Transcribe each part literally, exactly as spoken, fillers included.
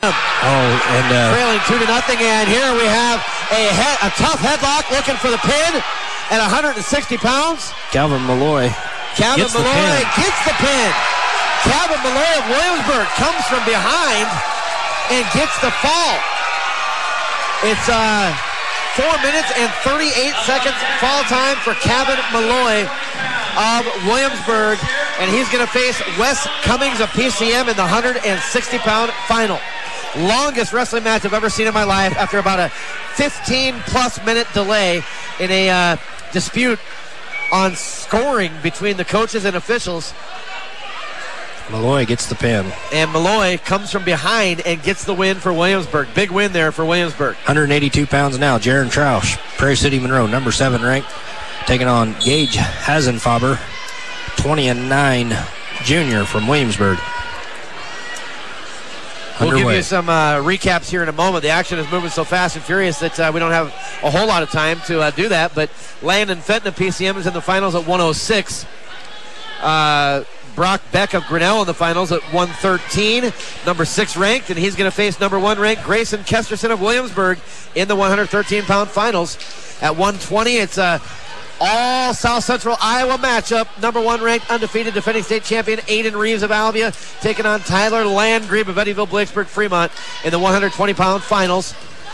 Oh, and uh, trailing two to nothing. And here we have a head, a tough headlock looking for the pin at one hundred sixty pounds. Calvin Malloy. Calvin gets Malloy the gets the pin. Calvin Malloy of Williamsburg comes from behind and gets the fall. It's uh, four minutes and thirty-eight seconds fall time for Calvin Malloy of Williamsburg, and he's going to face Wes Cummings of P C M in the one hundred sixty pound final. Longest wrestling match I've ever seen in my life after about a fifteen plus minute delay in a uh, dispute on scoring between the coaches and officials. Malloy gets the pin. And Malloy comes from behind and gets the win for Williamsburg. Big win there for Williamsburg. one hundred eighty-two pounds now. Jaron Troush, Prairie City Monroe, number seven ranked, taking on Gage Hasenfaber, twenty and nine junior from Williamsburg. We'll Underway. give you some uh, recaps here in a moment. The action is moving so fast and furious that uh, we don't have a whole lot of time to uh, do that. But Landon Fenton of P C M is in the finals at one oh six. Uh, Brock Beck of Grinnell in the finals at one thirteen, number six ranked, and he's going to face number one ranked Grayson Kesterson of Williamsburg in the one hundred thirteen pound finals. At one twenty, it's a all South Central Iowa matchup. Number one ranked undefeated defending state champion Aiden Reeves of Albia taking on Tyler Landgrebe of Eddyville Blakesburg Fremont in the one hundred twenty pound finals.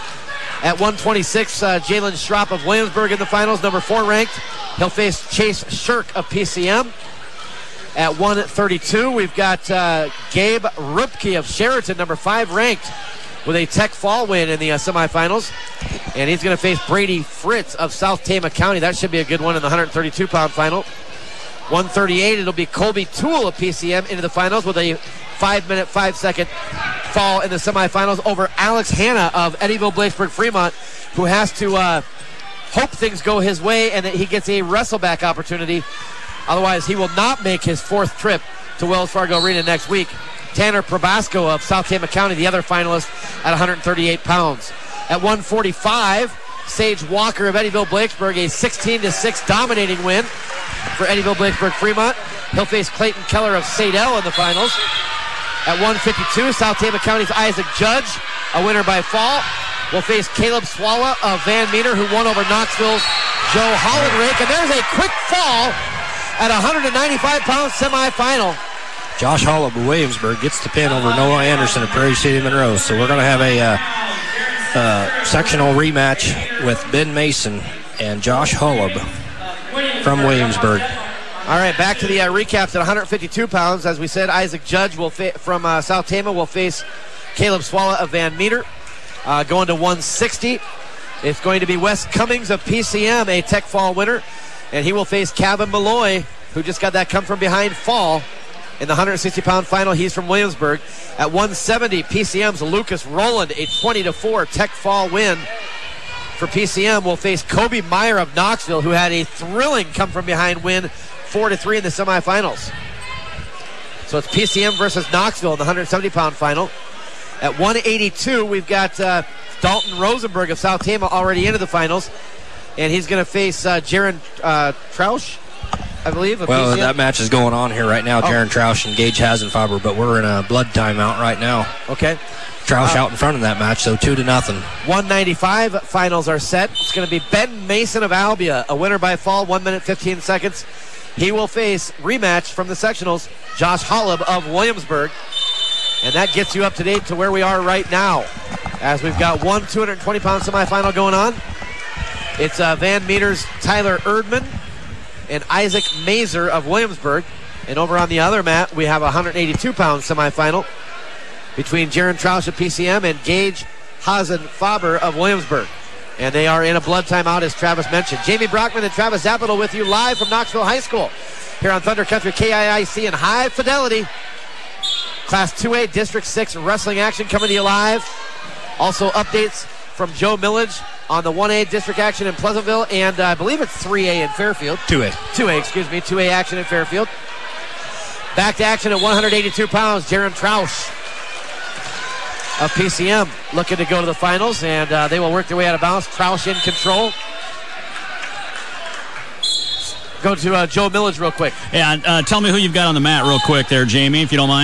At one twenty-six, uh, Jalen Schropp of Williamsburg in the finals, number four ranked. He'll face Chase Shirk of P C M. At one thirty-two, we've got uh, Gabe Rupke of Sheraton, number five ranked, with a Tech Fall win in the uh, semifinals. And he's going to face Brady Fritz of South Tama County. That should be a good one in the one hundred thirty-two pound final. one thirty-eight, it'll be Colby Toole of P C M into the finals with a five minute, five second fall in the semifinals over Alex Hanna of Eddyville Blakesburg Fremont, who has to uh, hope things go his way and that he gets a wrestleback opportunity. Otherwise, he will not make his fourth trip to Wells Fargo Arena next week. Tanner Probasco of South Tama County, the other finalist, at one hundred thirty-eight pounds. At one forty-five, Sage Walker of Eddyville Blakesburg, a sixteen to six dominating win for Eddyville Blakesburg Fremont. He'll face Clayton Keller of Sadell in the finals. At one fifty-two, South Tama County's Isaac Judge, a winner by fall, will face Caleb Swalla of Van Meter, who won over Knoxville's Joe Hollenrake. And there's a quick fall at one hundred ninety-five pound semifinal. Josh Hall of Williamsburg gets the pin over Noah Anderson of Prairie City Monroe. So we're going to have a uh, uh, sectional rematch with Ben Mason and Josh Hullab from Williamsburg. All right, back to the uh, recaps at one hundred fifty-two pounds. As we said, Isaac Judge will fa- from uh, South Tama will face Caleb Swalla of Van Meter. Uh, going to one sixty, it's going to be Wes Cummings of P C M, a Tech Fall winner. And he will face Calvin Malloy, who just got that come from behind fall in the one hundred sixty pound final. He's from Williamsburg. At one seventy, P C M's Lucas Rowland, a twenty to four Tech Fall win for P C M, will face Kobe Meyer of Knoxville, who had a thrilling come from behind win four to three in the semifinals. So it's P C M versus Knoxville in the one hundred seventy pound final. At one eighty-two, we've got uh, Dalton Rosenberg of South Tama already into the finals. And he's going to face uh, Jaron uh, Troush, I believe. Well, P C M. that match is going on here right now. Oh. Jaron Troush and Gage Hasenfaber, but we're in a blood timeout right now. Okay. Troush Uh, out in front of that match, so two to nothing. one ninety-five finals are set. It's going to be Ben Mason of Albia, a winner by fall, one minute, fifteen seconds. He will face rematch from the sectionals, Josh Hollab of Williamsburg. And that gets you up to date to where we are right now, as we've got one two hundred twenty pound semifinal going on. It's uh, Van Meter's Tyler Erdman and Isaac Mazer of Williamsburg. And over on the other mat, we have a one hundred eighty-two pound semifinal between Jaron Troush of P C M and Gage Hasenfaber of Williamsburg. And they are in a blood timeout, as Travis mentioned. Jamie Brockman and Travis Zappital with you live from Knoxville High School here on Thunder Country K I I C in high fidelity. Class two A District six wrestling action coming to you live. Also updates from Joe Millage on the one A district action in Pleasantville, and uh, I believe it's three A in Fairfield. two A. two A, excuse me. two A action in Fairfield. Back to action at one hundred eighty-two pounds, Jaron Troush of P C M looking to go to the finals, and uh, they will work their way out of bounds. Troush in control. Go to uh, Joe Millage real quick. Yeah, uh, tell me who you've got on the mat real quick there, Jamie, if you don't mind.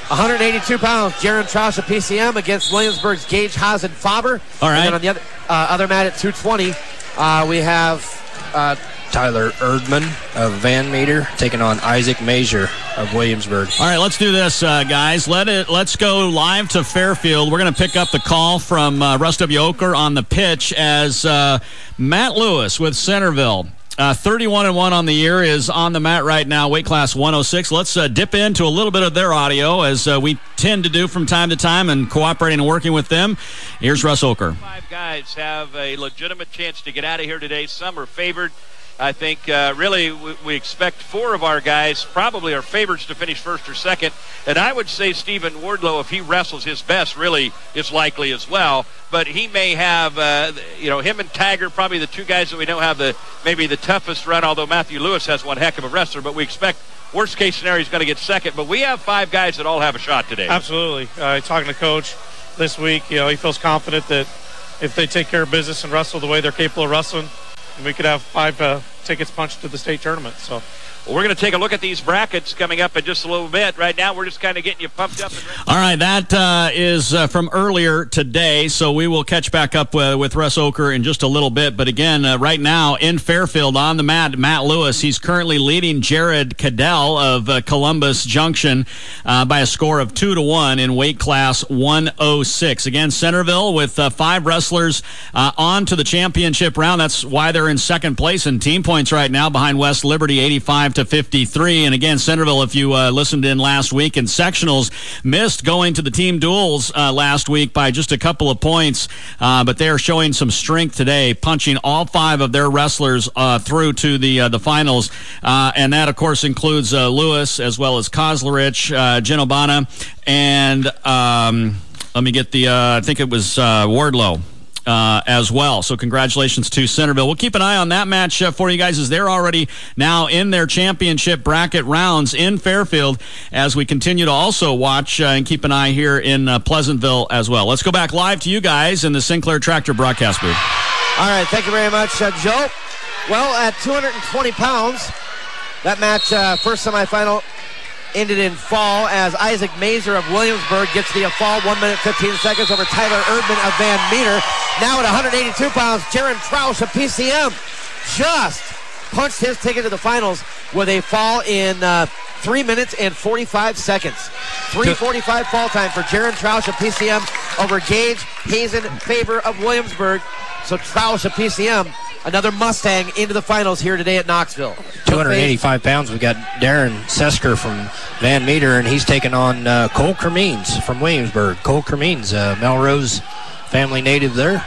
one hundred eighty-two pounds, Jaron Troush of P C M against Williamsburg's Gage Hazen Faber. All right. And then on the other, uh, other mat at two twenty, uh, we have uh, Tyler Erdman of Van Meter taking on Isaac Mazur of Williamsburg. All right, let's do this, uh, guys. Let it. Let's go live to Fairfield. We're going to pick up the call from uh, Russ W. Oker on the pitch as uh, Matt Lewis with Centerville. Uh, thirty-one and one on the year is on the mat right now, weight class one oh six. Let's uh, dip into a little bit of their audio as uh, we tend to do from time to time and cooperating and working with them. Here's Russ Oker. Five guys have a legitimate chance to get out of here today. Some are favored. I think uh, really we, we expect four of our guys probably are favorites to finish first or second. And I would say Stephen Wardlow, if he wrestles his best, really is likely as well. But he may have, uh, you know, him and Tiger, probably the two guys that we know have the maybe the toughest run, although Matthew Lewis has one heck of a wrestler. But we expect worst case scenario he's going to get second. But we have five guys that all have a shot today. Absolutely. Uh, talking to Coach this week, you know, he feels confident that if they take care of business and wrestle the way they're capable of wrestling, we could have five uh, tickets punched to the state tournament. So, well, we're going to take a look at these brackets coming up in just a little bit. Right now, we're just kind of getting you pumped up. And All right, that uh, is uh, from earlier today, so we will catch back up uh, with Russ Oker in just a little bit. But again, uh, right now in Fairfield on the mat, Matt Lewis. He's currently leading Jared Cadell of uh, Columbus Junction uh, by a score of two to one in weight class one oh six. Again, Centerville with uh, five wrestlers uh, on to the championship round. That's why they're in second place in team points right now behind West Liberty, eighty-five to fifty-three. And again, Centerville, if you uh, listened in last week in sectionals, missed going to the team duels uh, last week by just a couple of points, uh, but they are showing some strength today, punching all five of their wrestlers uh, through to the uh, the finals. Uh, and that, of course, includes uh, Lewis as well as Kozlerich, uh, Genobana, and um, let me get the, uh, I think it was uh, Wardlow. Uh, as well. So congratulations to Centerville. We'll keep an eye on that match uh, for you guys as they're already now in their championship bracket rounds in Fairfield as we continue to also watch uh, and keep an eye here in uh, Pleasantville as well. Let's go back live to you guys in the Sinclair Tractor broadcast booth. All right, thank you very much, uh, Joe. Well, at two hundred twenty pounds, that match, uh, first semifinal, ended in fall as Isaac Mazur of Williamsburg gets the fall, one minute fifteen seconds over Tyler Erdman of Van Meter. Now at one hundred eighty-two pounds, Jaron Troush of P C M just punched his ticket to the finals with a fall in uh, three minutes and forty-five seconds. three forty-five fall time for Jaron Troush of P C M over Gage Hazen Faber of Williamsburg. So Troush of P C M, another Mustang into the finals here today at Knoxville. two hundred eighty-five pounds. We got Darren Sesker from Van Meter, and he's taking on uh, Cole Cremines from Williamsburg. Cole Cremines, uh, Melrose family native there.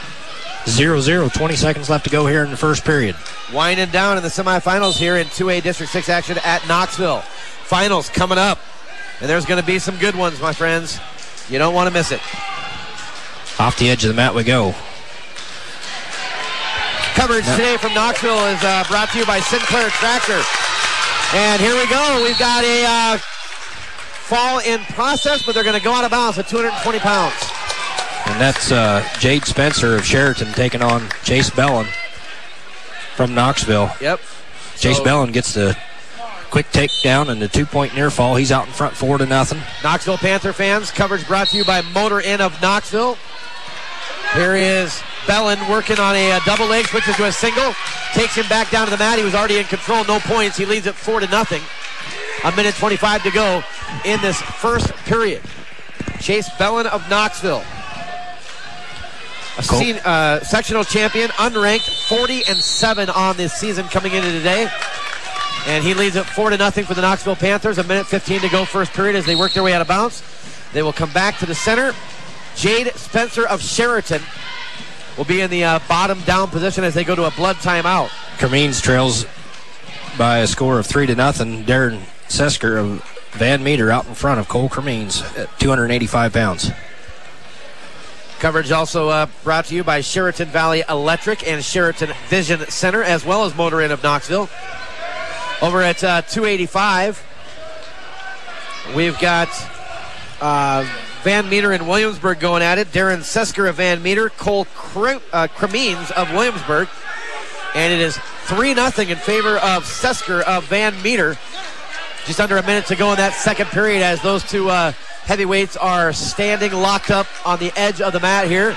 zero zero, twenty seconds left to go here in the first period. Winding down in the semifinals here in two A District six action at Knoxville. Finals coming up, and there's going to be some good ones, my friends. You don't want to miss it. Off the edge of the mat we go. Coverage today from Knoxville is uh, brought to you by Sinclair Tractor. And here we go. We've got a uh, fall in process, but they're going to go out of bounds at two hundred twenty pounds. And that's uh, Jade Spencer of Sheraton taking on Chase Bellin from Knoxville. Yep. Chase so, Bellin gets the quick takedown and the two-point near fall. He's out in front four to nothing. Knoxville Panther fans, coverage brought to you by Motor Inn of Knoxville. Here is Bellin working on a, a double leg, switches to a single, takes him back down to the mat. He was already in control, no points. He leads it four to nothing. A minute twenty-five to go in this first period. Chase Bellin of Knoxville, a cool. scene, uh, sectional champion, unranked, forty and seven on this season coming into today. And he leads it four to nothing for the Knoxville Panthers. A minute fifteen to go first period as they work their way out of bounds. They will come back to the center. Jade Spencer of Sheraton will be in the uh, bottom down position as they go to a blood timeout. Cremines trails by a score of three to nothing. Darren Sesker of Van Meter out in front of Cole Cremines at two hundred eighty-five pounds. Coverage also uh, brought to you by Sheraton Valley Electric and Sheraton Vision Center, as well as Motor Inn of Knoxville. Over at uh, two eighty-five, we've got uh, Van Meter and Williamsburg going at it. Darren Sesker of Van Meter, Cole Cre- uh, Cremines of Williamsburg. And it is three nothing in favor of Sesker of Van Meter. Just under a minute to go in that second period as those two uh, heavyweights are standing locked up on the edge of the mat here.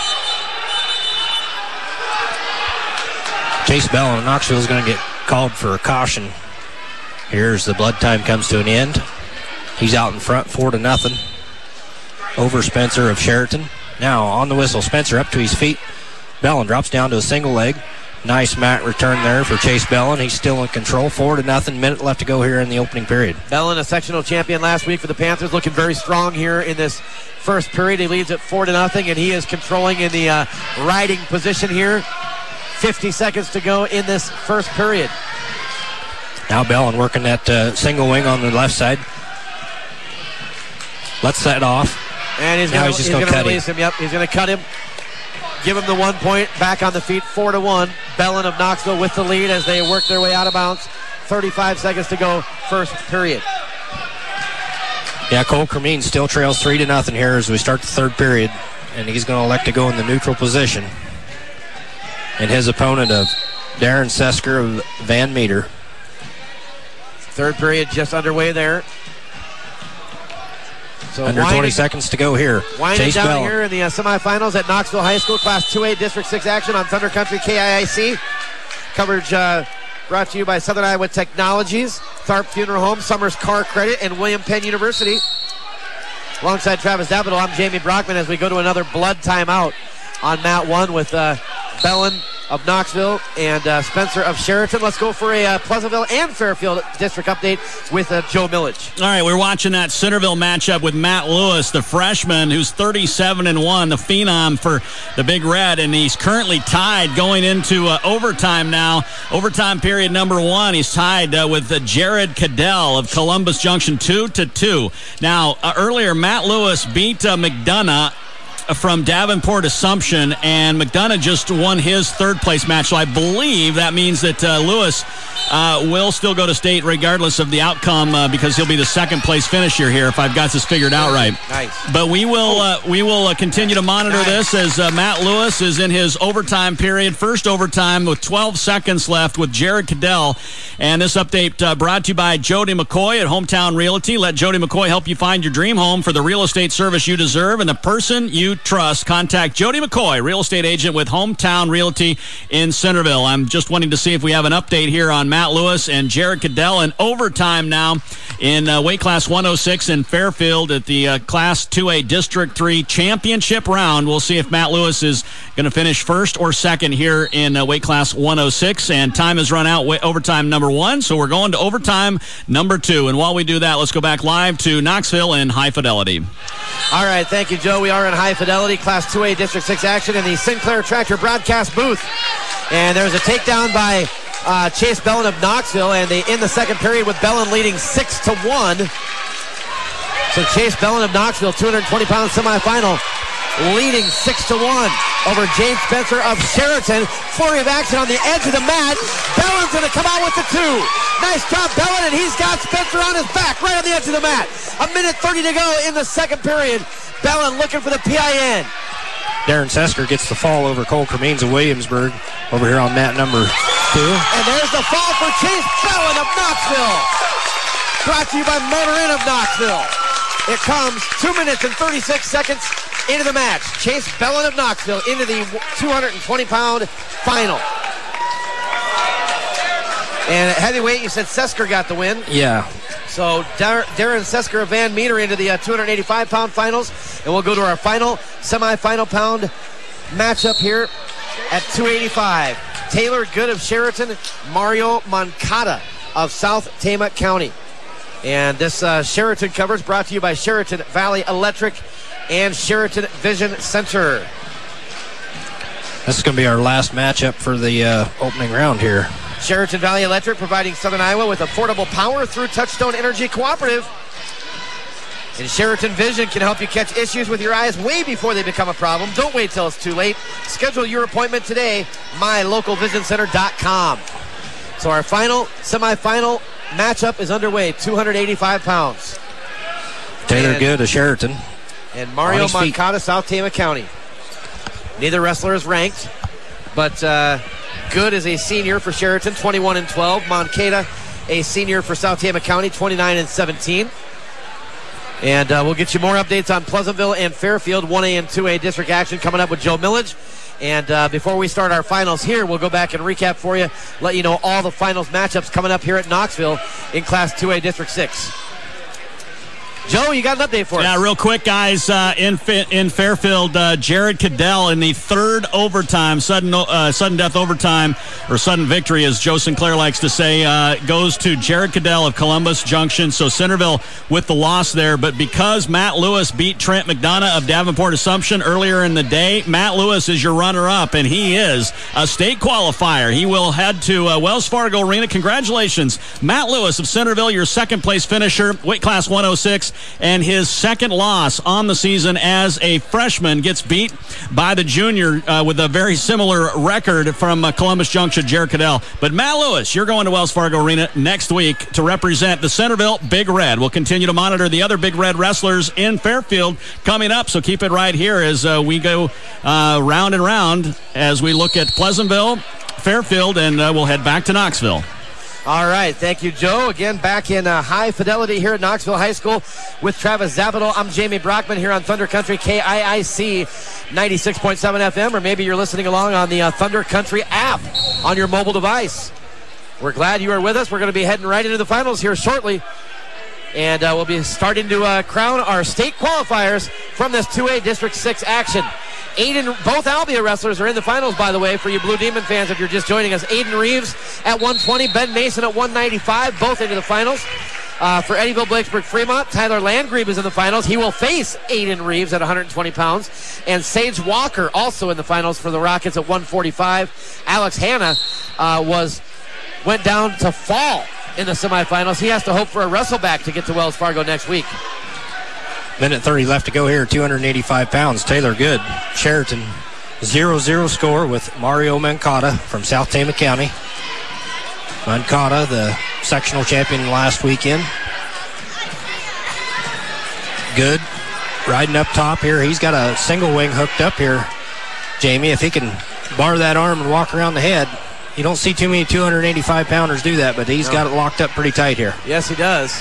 Chase Bellin of Knoxville is going to get called for a caution. Here's the blood time comes to an end. He's out in front, four to nothing. Over Spencer of Sheraton. Now on the whistle, Spencer up to his feet. Bellin drops down to a single leg. Nice mat return there for Chase Bellin. He's still in control. Four to nothing. Minute left to go here in the opening period. Bellin, a sectional champion last week for the Panthers, looking very strong here in this first period. He leads at four to nothing, and he is controlling in the uh, riding position here. fifty seconds to go in this first period. Now Bellin working that uh, single wing on the left side. Let's set off. And he's now gonna, he's just he's going to cut release him. him. Yep, he's going to cut him. Give him the one point. Back on the feet, four to one. Bellin of Knoxville with the lead as they work their way out of bounds. thirty-five seconds to go, first period. Yeah, Cole Cremeen still trails three to nothing here as we start the third period, and he's going to elect to go in the neutral position. And his opponent of Darren Sesker of Van Meter. Third period just underway there. So Under winding, twenty seconds to go here. Winding Chase down Bellin. here in the uh, semifinals at Knoxville High School, Class two A District six action on Thunder Country K I I C. Coverage uh, brought to you by Southern Iowa Technologies, Tharp Funeral Home, Summers Car Credit, and William Penn University. Alongside Travis Davidoff, I'm Jamie Brockman as we go to another blood timeout on mat one with uh, Bellin of Knoxville and uh, Spencer of Sheraton. Let's go for a uh, Pleasantville and Fairfield district update with uh, Joe Millage. All right, we're watching that Centerville matchup with Matt Lewis, the freshman who's thirty-seven and one, the phenom for the Big Red, and he's currently tied going into uh, overtime now. Overtime period number one. He's tied uh, with uh, Jared Cadell of Columbus Junction two to two. Now, uh, earlier, Matt Lewis beat uh, McDonough from Davenport Assumption, and McDonough just won his third place match. So I believe that means that uh, Lewis uh, will still go to state regardless of the outcome uh, because he'll be the second place finisher here if I've got this figured out right. Nice. But we will uh, we will uh, continue to monitor nice. this as uh, Matt Lewis is in his overtime period, first overtime with twelve seconds left with Jared Cadell. And this update uh, brought to you by Jody McCoy at Hometown Realty. Let Jody McCoy help you find your dream home for the real estate service you deserve and the person you trust. Contact Jody McCoy, real estate agent with Hometown Realty in Centerville. I'm just wanting to see if we have an update here on Matt Lewis and Jared Cadell in overtime now in uh, weight class one oh six in Fairfield at the uh, Class two A District three championship round. We'll see if Matt Lewis is going to finish first or second here in uh, weight class one oh six, and time has run out. Overtime number one, so we're going to overtime number two. And while we do that, let's go back live to Knoxville and High Fidelity. All right, thank you, Joe. We are in High Fidelity, Class two A District six action in the Sinclair Tractor broadcast booth. And there's a takedown by uh, Chase Bellin of Knoxville, and they in the second period with Bellin leading six to one. So Chase Bellin of Knoxville, two hundred twenty pound semifinal, leading six to one over James Spencer of Sheraton. Flurry of action on the edge of the mat. Bellin's going to come out with the two. Nice job, Bellin, and he's got Spencer on his back right on the edge of the mat. A minute thirty to go in the second period. Bellin looking for the P I N. Darren Sesker gets the fall over Cole Cremeen of Williamsburg over here on mat number two. And there's the fall for Chase Bellin of Knoxville. Brought to you by Motor Inn of Knoxville. It comes two minutes and thirty-six seconds into the match. Chase Bellin of Knoxville into the two hundred twenty pound final. And at heavyweight, you said Sesker got the win. Yeah. So Dar- Darren Sesker of Van Meter into the uh, two hundred eighty-five pound finals. And we'll go to our final semi-final pound matchup here at two eighty-five. Taylor Good of Sheraton, Mario Moncada of South Tama County. And this uh, Sheraton coverage brought to you by Sheraton Valley Electric and Sheraton Vision Center. This is going to be our last matchup for the uh, opening round here. Sheraton Valley Electric providing Southern Iowa with affordable power through Touchstone Energy Cooperative. And Sheraton Vision can help you catch issues with your eyes way before they become a problem. Don't wait till it's too late. Schedule your appointment today, my local vision center dot com. So our final semifinal matchup is underway, two hundred eighty-five pounds. Taylor and, Good of Sheraton. And Mario Moncada, South Tama County. Neither wrestler is ranked, but uh, Good is a senior for Sheraton, twenty-one and twelve. Moncada a senior for South Tama County, twenty-nine and seventeen. And uh, we'll get you more updates on Pleasantville and Fairfield, one A and two A district action coming up with Joe Millage. And uh, before we start our finals here, we'll go back and recap for you, let you know all the finals matchups coming up here at Knoxville in Class two A District six. Joe, you got an update for us? Yeah, real quick, guys. Uh, in in Fairfield, uh, Jared Cadell in the third overtime, sudden uh, sudden death overtime, or sudden victory, as Joe Sinclair likes to say, uh, goes to Jared Cadell of Columbus Junction. So Centerville with the loss there. But because Matt Lewis beat Trent McDonough of Davenport Assumption earlier in the day, Matt Lewis is your runner-up, and he is a state qualifier. He will head to uh, Wells Fargo Arena. Congratulations, Matt Lewis of Centerville, your second-place finisher, weight class one oh six. And his second loss on the season as a freshman gets beat by the junior uh, with a very similar record from uh, Columbus Junction, Jared Cadell. But Matt Lewis, you're going to Wells Fargo Arena next week to represent the Centerville Big Red. We'll continue to monitor the other Big Red wrestlers in Fairfield coming up, so keep it right here as uh, we go uh, round and round as we look at Pleasantville, Fairfield, and uh, we'll head back to Knoxville. All right, thank you, Joe. Again, back in uh, high fidelity here at Knoxville High School with Travis Zabadol. I'm Jamie Brockman here on Thunder Country K I I C ninety-six point seven F M, or maybe you're listening along on the uh, Thunder Country app on your mobile device. We're glad you are with us. We're going to be heading right into the finals here shortly, and uh, we'll be starting to uh, crown our state qualifiers from this two A District six action. Aiden, both Albia wrestlers are in the finals, by the way, for you Blue Demon fans if you're just joining us. Aiden Reeves at one twenty, Ben Mason at one ninety-five, both into the finals. Uh, for Eddyville, Blakesburg, Fremont, Tyler Landgrebe is in the finals. He will face Aiden Reeves at one hundred twenty pounds. And Sage Walker also in the finals for the Rockets at one forty-five. Alex Hanna uh, was went down to fall in the semifinals. He has to hope for a wrestleback to get to Wells Fargo next week. Minute thirty left to go here, two hundred eighty-five pounds. Taylor Good, Sheraton, zero zero score with Mario Mancata from South Tama County. Mancata, the sectional champion last weekend. Good, riding up top here. He's got a single wing hooked up here, Jamie. If he can bar that arm and walk around the head, you don't see too many two hundred eighty-five pounders do that, but he's no. got it locked up pretty tight here. Yes, he does.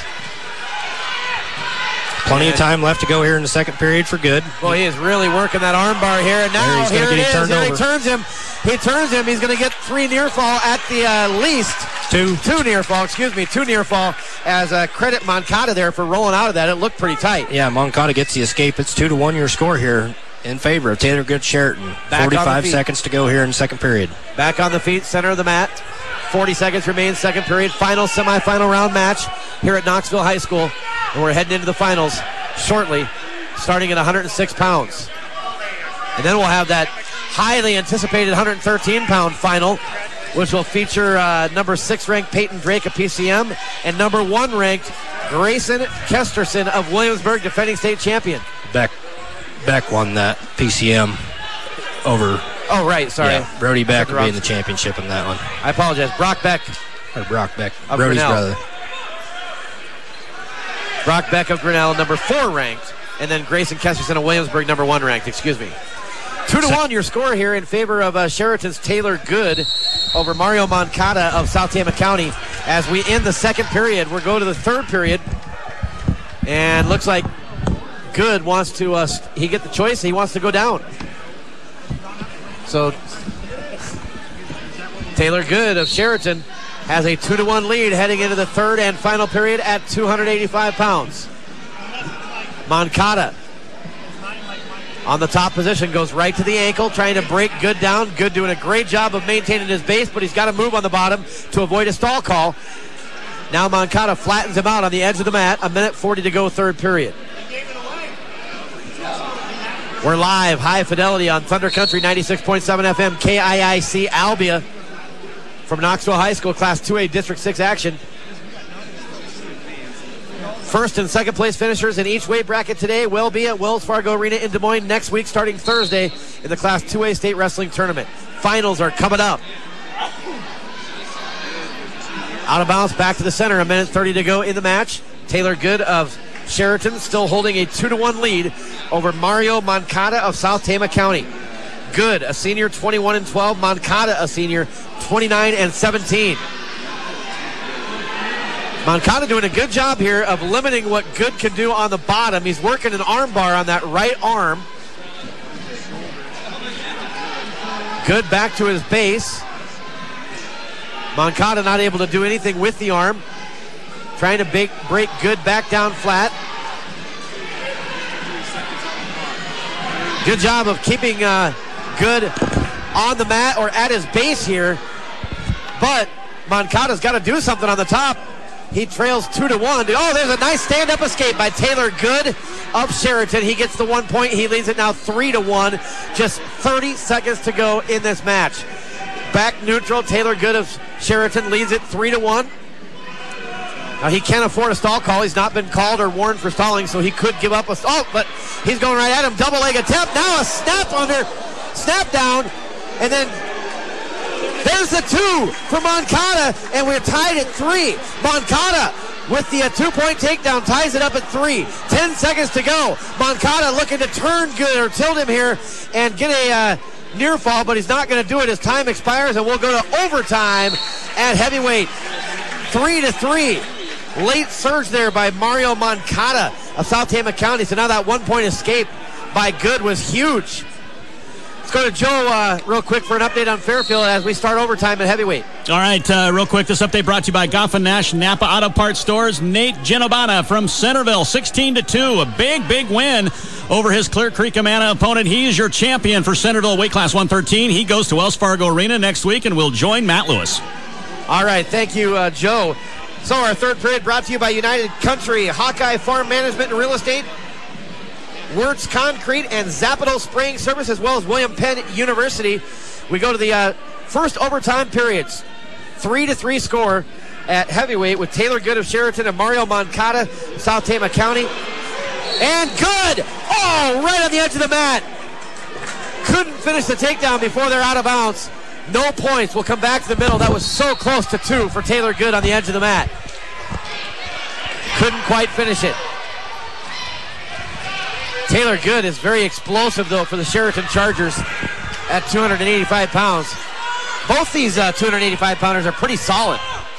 Plenty of time left to go here in the second period for Good. Boy, he is really working that arm bar here. And now here it is. Here he turns him. He turns him. He's going to get three near fall at the uh, least. Two. Two near fall, excuse me. Two near fall as uh, credit Moncada there for rolling out of that. It looked pretty tight. Yeah, Moncada gets the escape. It's two to one your score here in favor of Taylor Good Sheraton. Back forty-five seconds to go here in the second period. Back on the feet, center of the mat. forty seconds remain, second period. Final semifinal round match here at Knoxville High School. And we're heading into the finals shortly, starting at one hundred six pounds. And then we'll have that highly anticipated one hundred thirteen pound final, which will feature uh, number six ranked Peyton Drake of P C M and number one ranked Grayson Kesterson of Williamsburg, defending state champion. Beck, Beck won that P C M over. Oh, right, sorry. Yeah, Brody Beck will be in the championship in that one. I apologize. Brock Beck. Or Brock Beck, Brody's Grinnell. brother. Brock Beck of Grinnell, number four ranked, and then Grayson Kesterson of Williamsburg, number one ranked, excuse me. Two to one your score here in favor of uh, Sheraton's Taylor Good over Mario Moncada of South Tama County. As we end the second period, we'll go to the third period, and looks like Good wants to, uh, he get the choice, he wants to go down. So Taylor Good of Sheraton has a two to one lead heading into the third and final period at two hundred eighty-five pounds. Moncada on the top position goes right to the ankle, trying to break Good down. Good doing a great job of maintaining his base, but he's got to move on the bottom to avoid a stall call. Now Moncada flattens him out on the edge of the mat. A minute forty to go, third period. We're live, high fidelity on Thunder Country ninety-six point seven F M, K I I C Albia. From Knoxville High School, Class two A District six action. First and second place finishers in each weight bracket today will be at Wells Fargo Arena in Des Moines next week, starting Thursday in the Class two A State Wrestling Tournament. Finals are coming up. Out of bounds, back to the center, a minute thirty to go in the match. Taylor Good of Sheraton still holding a two to one lead over Mario Moncada of South Tama County. Good, a senior, twenty-one and twelve. Moncada, a senior, twenty-nine and seventeen. Moncada doing a good job here of limiting what Good can do on the bottom. He's working an arm bar on that right arm. Good back to his base. Moncada not able to do anything with the arm. Trying to break, break Good back down flat. Good job of keeping uh, Good on the mat or at his base here. But Moncada's got to do something on the top. He trails two to one. Oh, there's a nice stand-up escape by Taylor Good of Sheraton. He gets the one point. He leads it now three to one. Just thirty seconds to go in this match. Back neutral. Taylor Good of Sheraton leads it three to one. Now he can't afford a stall call. He's not been called or warned for stalling, so he could give up a stall. Oh, but he's going right at him. Double leg attempt. Now a snap under, snap down, and then there's the two for Moncada, and we're tied at three. Moncada with the uh, two-point takedown ties it up at three. Ten seconds to go. Moncada looking to turn Good or tilt him here and get a uh, near fall, but he's not going to do it. His time expires, and we'll go to overtime at heavyweight. Three to three. Late surge there by Mario Moncada of South Tama County. So now that one-point escape by Good was huge. Let's go to Joe uh, real quick for an update on Fairfield as we start overtime at heavyweight. All right, uh, real quick, this update brought to you by Goffin Nash Napa Auto Parts Stores. Nate Genobana from Centerville, sixteen to two, a big, big win over his Clear Creek Amana opponent. He is your champion for Centerville weight class one thirteen. He goes to Wells Fargo Arena next week and will join Matt Lewis. All right, thank you, uh, Joe. So our third period brought to you by United Country, Hawkeye Farm Management and Real Estate, Wirtz Concrete, and Zapado Spraying Service, as well as William Penn University. We go to the uh, first overtime periods. Three to three score at heavyweight with Taylor Good of Sheraton and Mario Moncada, South Tama County. And Good! Oh, right on the edge of the mat. Couldn't finish the takedown before they're out of bounds. No points. We'll come back to the middle. That was so close to two for Taylor Good on the edge of the mat. Couldn't quite finish it. Taylor Good is very explosive, though, for the Sheraton Chargers at two hundred eighty-five pounds. Both these uh, two hundred eighty-five pounders are pretty solid.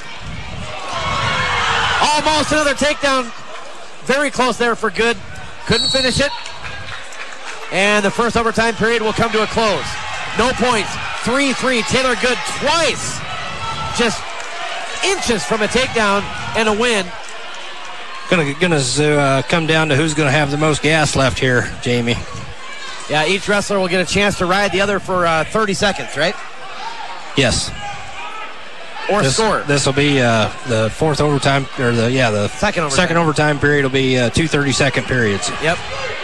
Almost another takedown. Very close there for Good. Couldn't finish it. And the first overtime period will come to a close. No points. three three. Taylor Good twice. Just inches from a takedown and a win. Gonna, gonna uh, come down to who's gonna have the most gas left here, Jamie. Yeah, each wrestler will get a chance to ride the other for uh, thirty seconds, right? Yes. Or this, score. This will be uh, the fourth overtime, or the yeah the second overtime, second overtime period will be uh, two thirty-second periods. Yep.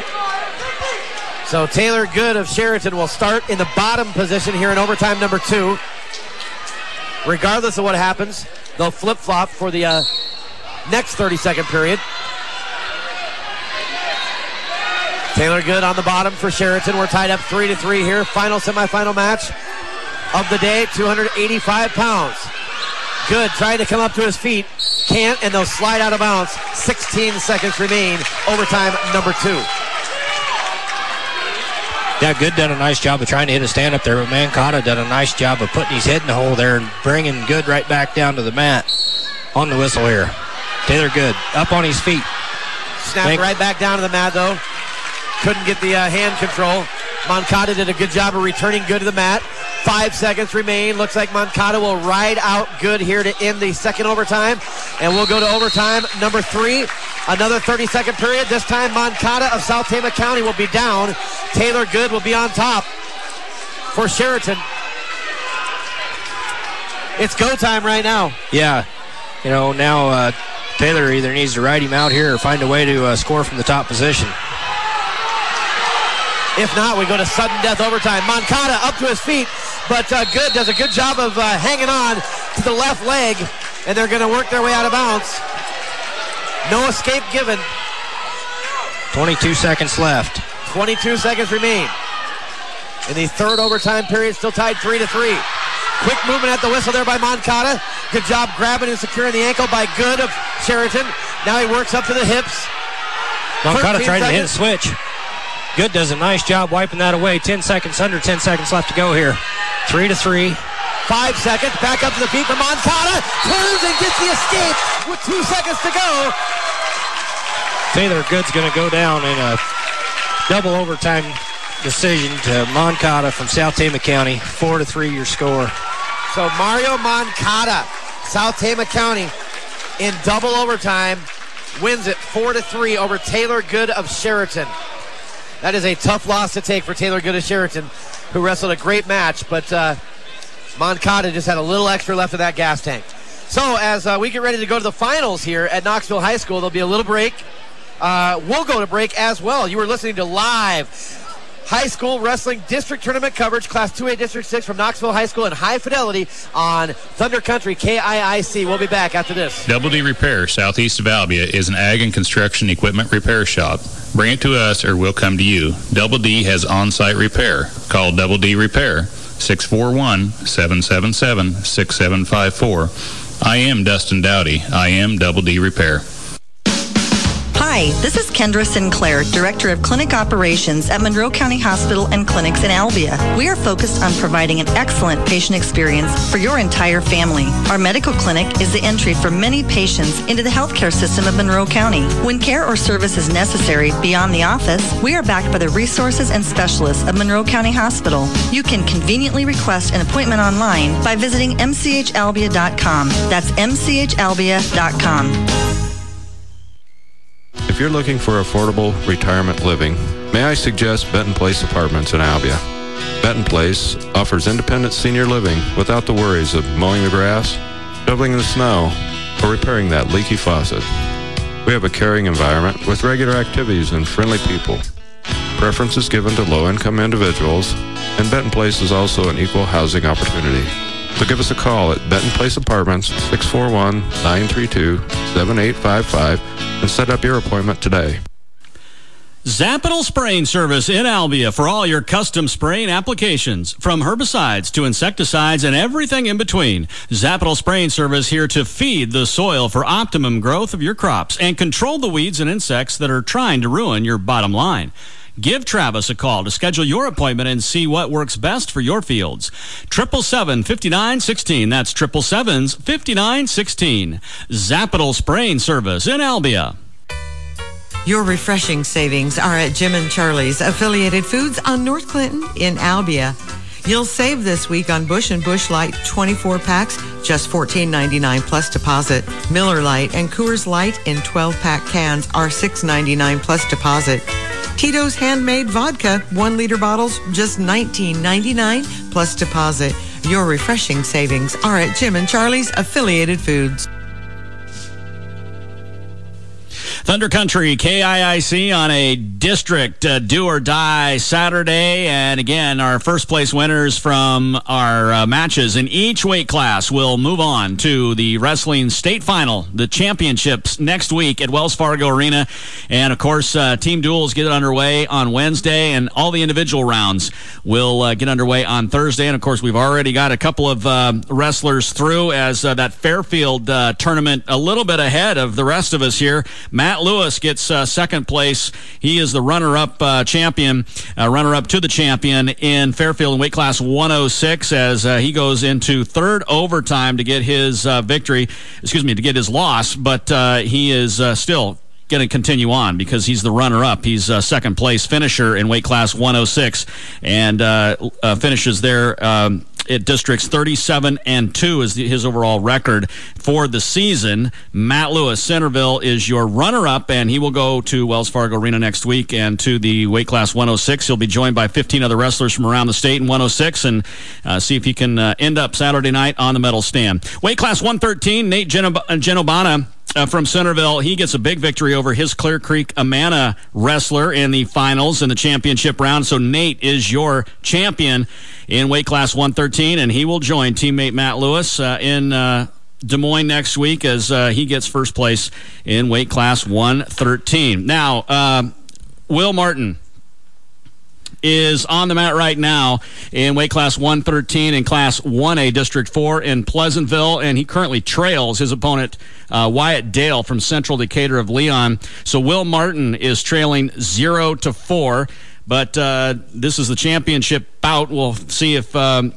So Taylor Good of Sheraton will start in the bottom position here in overtime number two. Regardless of what happens, they'll flip-flop for the uh, next thirty-second period. Taylor Good on the bottom for Sheraton. We're tied up three to three here. Final semifinal match of the day, two hundred eighty-five pounds. Good trying to come up to his feet. Can't, and they'll slide out of bounds. sixteen seconds remain. Overtime number two. Yeah, Good done a nice job of trying to hit a stand up there, but Moncada done a nice job of putting his head in the hole there and bringing Good right back down to the mat on the whistle here. Taylor Good up on his feet. Snapped Thank- right back down to the mat, though. Couldn't get the uh, hand control. Moncada did a good job of returning Good to the mat. Five seconds remain. Looks like Moncada will ride out Good here to end the second overtime. And we'll go to overtime number three. Another thirty-second period. This time Moncada of South Tama County will be down. Taylor Good will be on top for Sheraton. It's go time right now. Yeah. You know, now uh, Taylor either needs to ride him out here or find a way to uh, score from the top position. If not, we go to sudden death overtime. Moncada up to his feet, but uh, Good does a good job of uh, hanging on to the left leg, and they're going to work their way out of bounds. No escape given. twenty-two seconds left. twenty-two seconds remain. In the third overtime period, still tied three to three. Quick movement at the whistle there by Moncada. Good job grabbing and securing the ankle by Good of Sheraton. Now he works up to the hips. Moncada tried to hit a switch. Good does a nice job wiping that away. ten seconds, under ten seconds left to go here. Three to three. Five seconds. Back up to the feet for Moncada. Turns and gets the escape with two seconds to go. Taylor Good's going to go down in a double overtime decision to Moncada from South Tama County. Four to three your score. So Mario Moncada, South Tama County, in double overtime, wins it four to three over Taylor Good of Sheraton. That is a tough loss to take for Taylor Good of Sheraton, who wrestled a great match, but uh, Moncada just had a little extra left of that gas tank. So as uh, we get ready to go to the finals here at Knoxville High School, there'll be a little break. Uh, we'll go to break as well. You were listening to live high school wrestling district tournament coverage, Class two A District six from Knoxville High School in high fidelity on Thunder Country K I I C. We'll be back after this. Double D Repair, southeast of Albia, is an ag and construction equipment repair shop. Bring it to us or we'll come to you. Double D has on-site repair. Call Double D Repair, six four one, seven seven seven, six seven five four. I am Dustin Dowdy. I am Double D Repair. Hi, this is Kendra Sinclair, Director of Clinic Operations at Monroe County Hospital and Clinics in Albia. We are focused on providing an excellent patient experience for your entire family. Our medical clinic is the entry for many patients into the healthcare system of Monroe County. When care or service is necessary beyond the office, we are backed by the resources and specialists of Monroe County Hospital. You can conveniently request an appointment online by visiting m c h albia dot com. That's m c h albia dot com. If you're looking for affordable retirement living, may I suggest Benton Place Apartments in Albia. Benton Place offers independent senior living without the worries of mowing the grass, shoveling the snow, or repairing that leaky faucet. We have a caring environment with regular activities and friendly people. Preference is given to low-income individuals, and Benton Place is also an equal housing opportunity. So give us a call at Benton Place Apartments, six four one, nine three two, seven eight five five, and set up your appointment today. Zapidal Spraying Service in Albia for all your custom spraying applications, from herbicides to insecticides and everything in between. Zapidal Spraying Service here to feed the soil for optimum growth of your crops and control the weeds and insects that are trying to ruin your bottom line. Give Travis a call to schedule your appointment and see what works best for your fields. triple seven, five nine one six. That's triple seven, five nine one six. Zapidal Spraying Service in Albia. Your refreshing savings are at Jim and Charlie's Affiliated Foods on North Clinton in Albia. You'll save this week on Busch and Busch Light twenty-four packs, just fourteen ninety-nine plus deposit. Miller Lite and Coors Light in twelve pack cans are six ninety-nine plus deposit. Tito's Handmade Vodka, one liter bottles, just nineteen ninety-nine plus deposit. Your refreshing savings are at Jim and Charlie's Affiliated Foods. Thunder Country K I I C on a district uh, do or die Saturday. And again, our first place winners from our uh, matches in each weight class will move on to the wrestling state final, the championships next week at Wells Fargo Arena. And of course, uh, team duels get underway on Wednesday, and all the individual rounds will uh, get underway on Thursday. And of course, we've already got a couple of uh, wrestlers through as uh, that Fairfield uh, tournament a little bit ahead of the rest of us here. Matt Lewis gets uh, second place. He is the runner-up uh, champion, uh, runner-up to the champion in Fairfield in weight class one oh six as uh, he goes into third overtime to get his uh, victory, excuse me, to get his loss, but uh, he is uh, still going to continue on because he's the runner-up. He's a second place finisher in weight class one oh six and uh, uh, finishes there um, at districts thirty-seven and two is the, his overall record for the season. Matt Lewis, Centerville, is your runner-up, and he will go to Wells Fargo Arena next week and to the weight class one oh six. He'll be joined by fifteen other wrestlers from around the state in one oh six and uh, see if he can uh, end up Saturday night on the medal stand. Weight class one thirteen, Nate Genob- Genobana Uh, from Centerville, he gets a big victory over his Clear Creek Amana wrestler in the finals in the championship round. So Nate is your champion in weight class one thirteen, and he will join teammate Matt Lewis uh, in uh, Des Moines next week as uh, he gets first place in weight class one thirteen. Now, uh, Will Martin is on the mat right now in weight class one thirteen in class one A District four in Pleasantville, and he currently trails his opponent uh, Wyatt Dale from Central Decatur of Leon. So Will Martin is trailing zero to four, but uh, this is the championship bout. We'll see if um,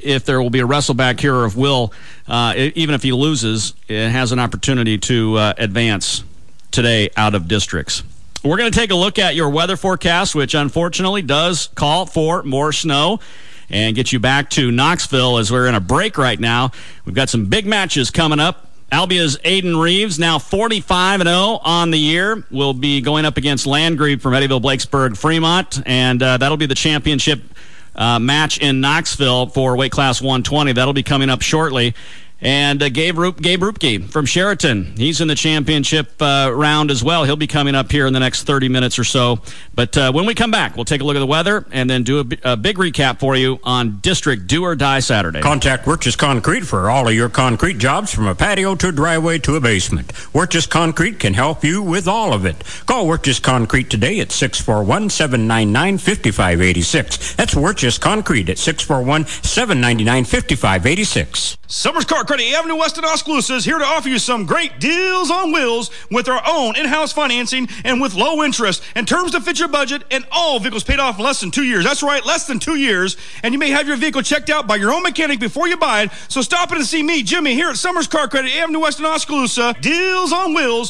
if there will be a wrestle back here or if Will, uh, even if he loses, it has an opportunity to uh, advance today out of districts. We're going to take a look at your weather forecast, which unfortunately does call for more snow, and get you back to Knoxville as we're in a break right now. We've got some big matches coming up. Albia's Aiden Reeves, now forty-five and oh on the year, will be going up against Landgrebe from Eddyville, Blakesburg, Fremont, and uh, that'll be the championship uh, match in Knoxville for weight class one twenty. That'll be coming up shortly. And uh, Gabe, Rup- Gabe Rupke from Sheraton, he's in the championship uh, round as well. He'll be coming up here in the next thirty minutes or so. But uh, when we come back, we'll take a look at the weather and then do a, b- a big recap for you on District Do or Die Saturday. Contact Wirtjes Concrete for all of your concrete jobs, from a patio to a driveway to a basement. Wirtjes Concrete can help you with all of it. Call Wirtjes Concrete today at six four one, seven nine nine, five five eight six. That's Wirtjes Concrete at six four one, seven nine nine, five five eight six. Summers Car Credit Avenue West in Oskaloosa is here to offer you some great deals on wheels with our own in-house financing and with low interest and terms to fit your budget, and all vehicles paid off in less than two years. That's right, less than two years. And you may have your vehicle checked out by your own mechanic before you buy it. So stop in and see me, Jimmy, here at Summers Car Credit Avenue West in Oskaloosa. Deals on wheels.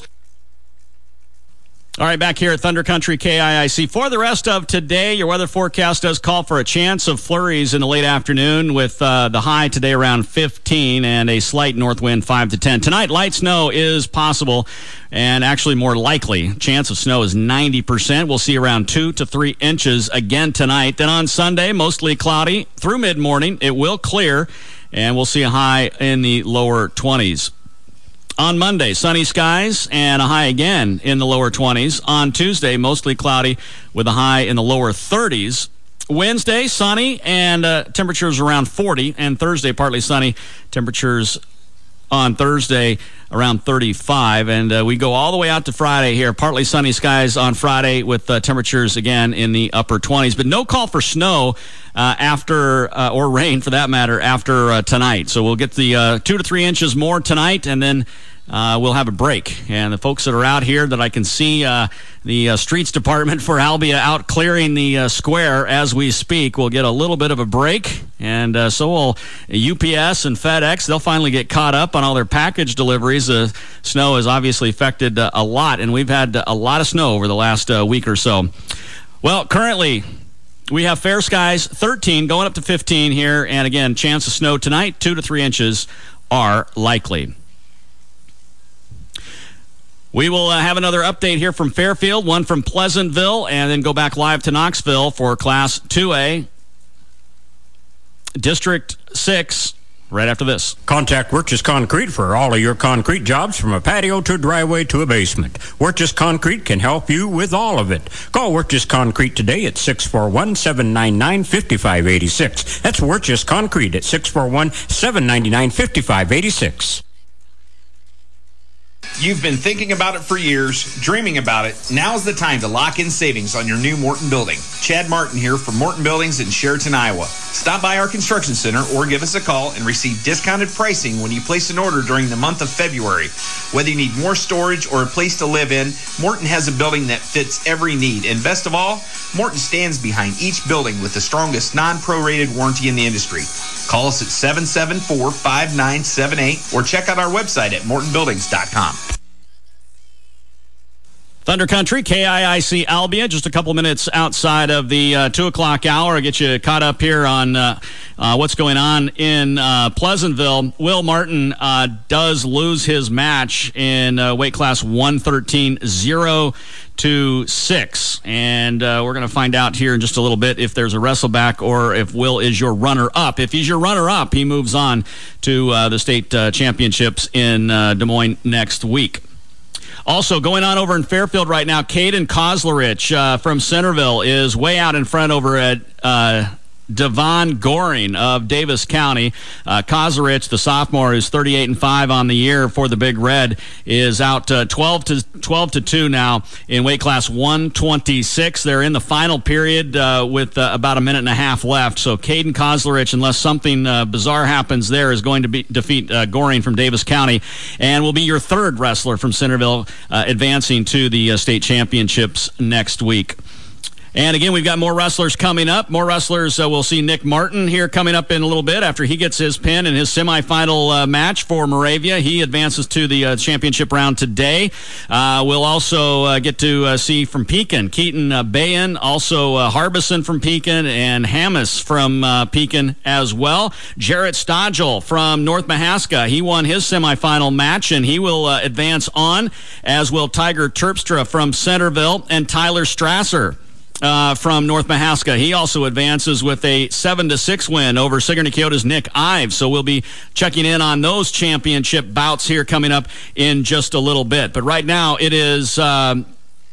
All right, back here at Thunder Country K I I C. For the rest of today, your weather forecast does call for a chance of flurries in the late afternoon, with uh, the high today around fifteen and a slight north wind five to ten. Tonight, light snow is possible and actually more likely. Chance of snow is ninety percent. We'll see around two to three inches again tonight. Then on Sunday, mostly cloudy through mid-morning. It will clear, and we'll see a high in the lower twenties. On Monday, sunny skies and a high again in the lower twenties. On Tuesday, mostly cloudy with a high in the lower thirties. Wednesday, sunny and uh, temperatures around forty. And Thursday, partly sunny, temperatures on Thursday around thirty-five. And uh, we go all the way out to Friday here. Partly sunny skies on Friday with uh, temperatures again in the upper twenties. But no call for snow uh, after, uh, or rain for that matter, after uh, tonight. So we'll get the uh, two to three inches more tonight, and then Uh, we'll have a break. And the folks that are out here that I can see, uh, the uh, streets department for Albia out clearing the uh, square as we speak, will get a little bit of a break. And uh, so will U P S and FedEx. They'll finally get caught up on all their package deliveries. The uh, snow has obviously affected uh, a lot, and we've had uh, a lot of snow over the last uh, week or so. Well, currently we have fair skies, thirteen, going up to fifteen here. And again, chance of snow tonight, two to three inches are likely. We will uh, have another update here from Fairfield, one from Pleasantville, and then go back live to Knoxville for Class two A, District six, right after this. Contact Wirtjes Concrete for all of your concrete jobs, from a patio to a driveway to a basement. Wirtjes Concrete can help you with all of it. Call Wirtjes Concrete today at six four one, seven nine nine, five five eight six. That's Wirtjes Concrete at six four one, seven nine nine, five five eight six. You've been thinking about it for years, dreaming about it. Now's the time to lock in savings on your new Morton building. Chad Martin here from Morton Buildings in Sheraton, Iowa. Stop by our construction center or give us a call and receive discounted pricing when you place an order during the month of February. Whether you need more storage or a place to live in, Morton has a building that fits every need. And best of all, Morton stands behind each building with the strongest non-prorated warranty in the industry. Call us at seven seven four, five nine seven eight or check out our website at morton buildings dot com. Thunder Country, K I I C Albia, just a couple minutes outside of the uh, two o'clock hour. I'll get you caught up here on uh, uh, what's going on in uh, Pleasantville. Will Martin uh, does lose his match in uh, weight class one thirteen, zero to six. And uh, we're going to find out here in just a little bit if there's a wrestleback or if Will is your runner-up. If he's your runner-up, he moves on to uh, the state uh, championships in uh, Des Moines next week. Also, going on over in Fairfield right now, Caden Kozlerich uh, from Centerville is way out in front over at uh, Devon Goring of Davis County. Uh, Kozlerich, the sophomore, who's thirty-eight and five on the year for the Big Red, is out uh, twelve to two now in weight class one twenty-six. They're in the final period uh, with uh, about a minute and a half left. So Caden Kozlerich, unless something uh, bizarre happens there, is going to be, defeat uh, Goring from Davis County and will be your third wrestler from Centerville uh, advancing to the uh, state championships next week. And again, we've got more wrestlers coming up. More wrestlers. Uh, we'll see Nick Martin here coming up in a little bit after he gets his pin in his semifinal uh, match for Moravia. He advances to the uh, championship round today. Uh, we'll also uh, get to uh, see from Pekin, Keaton uh, Bayan, also uh, Harbison from Pekin, and Hammis from uh, Pekin as well. Jarrett Stodgel from North Mahaska. He won his semifinal match, and he will uh, advance on, as will Tiger Terpstra from Centerville and Tyler Strasser Uh, from North Mahaska. He also advances with a seven to six win over Sigourney-Keota's Nick Ives. So we'll be checking in on those championship bouts here coming up in just a little bit. But right now it is... Um,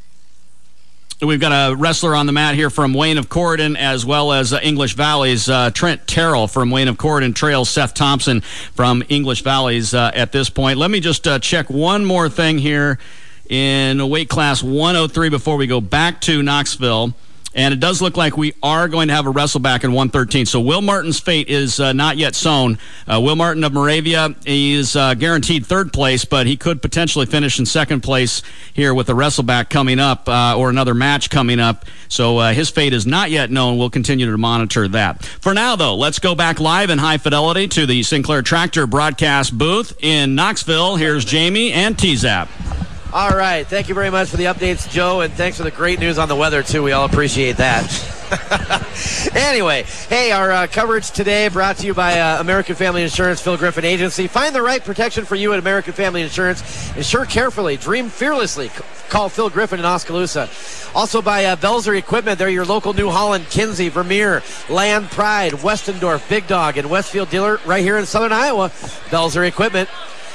We've got a wrestler on the mat here from Wayne of Corydon, as well as uh, English Valleys. Uh, Trent Terrell from Wayne of Corydon trails Seth Thompson from English Valleys uh, at this point. Let me just uh, check one more thing here in weight class one oh three before we go back to Knoxville. And it does look like we are going to have a wrestle back in one thirteen. So Will Martin's fate is uh, not yet sewn. Uh, Will Martin of Moravia is uh, guaranteed third place, but he could potentially finish in second place here with a wrestle back coming up uh, or another match coming up. So uh, his fate is not yet known. We'll continue to monitor that. For now, though, let's go back live in high fidelity to the Sinclair Tractor broadcast booth in Knoxville. Here's Jamie and T-Zap. All right. Thank you very much for the updates, Joe, and thanks for the great news on the weather, too. We all appreciate that. Anyway, hey, our uh, coverage today brought to you by uh, American Family Insurance, Phil Griffin Agency. Find the right protection for you at American Family Insurance. Insure carefully. Dream fearlessly. C- call Phil Griffin in Oskaloosa. Also by uh, Belzer Equipment. They're your local New Holland, Kinsey, Vermeer, Land Pride, Westendorf, Big Dog, and Westfield dealer right here in Southern Iowa. Belzer Equipment.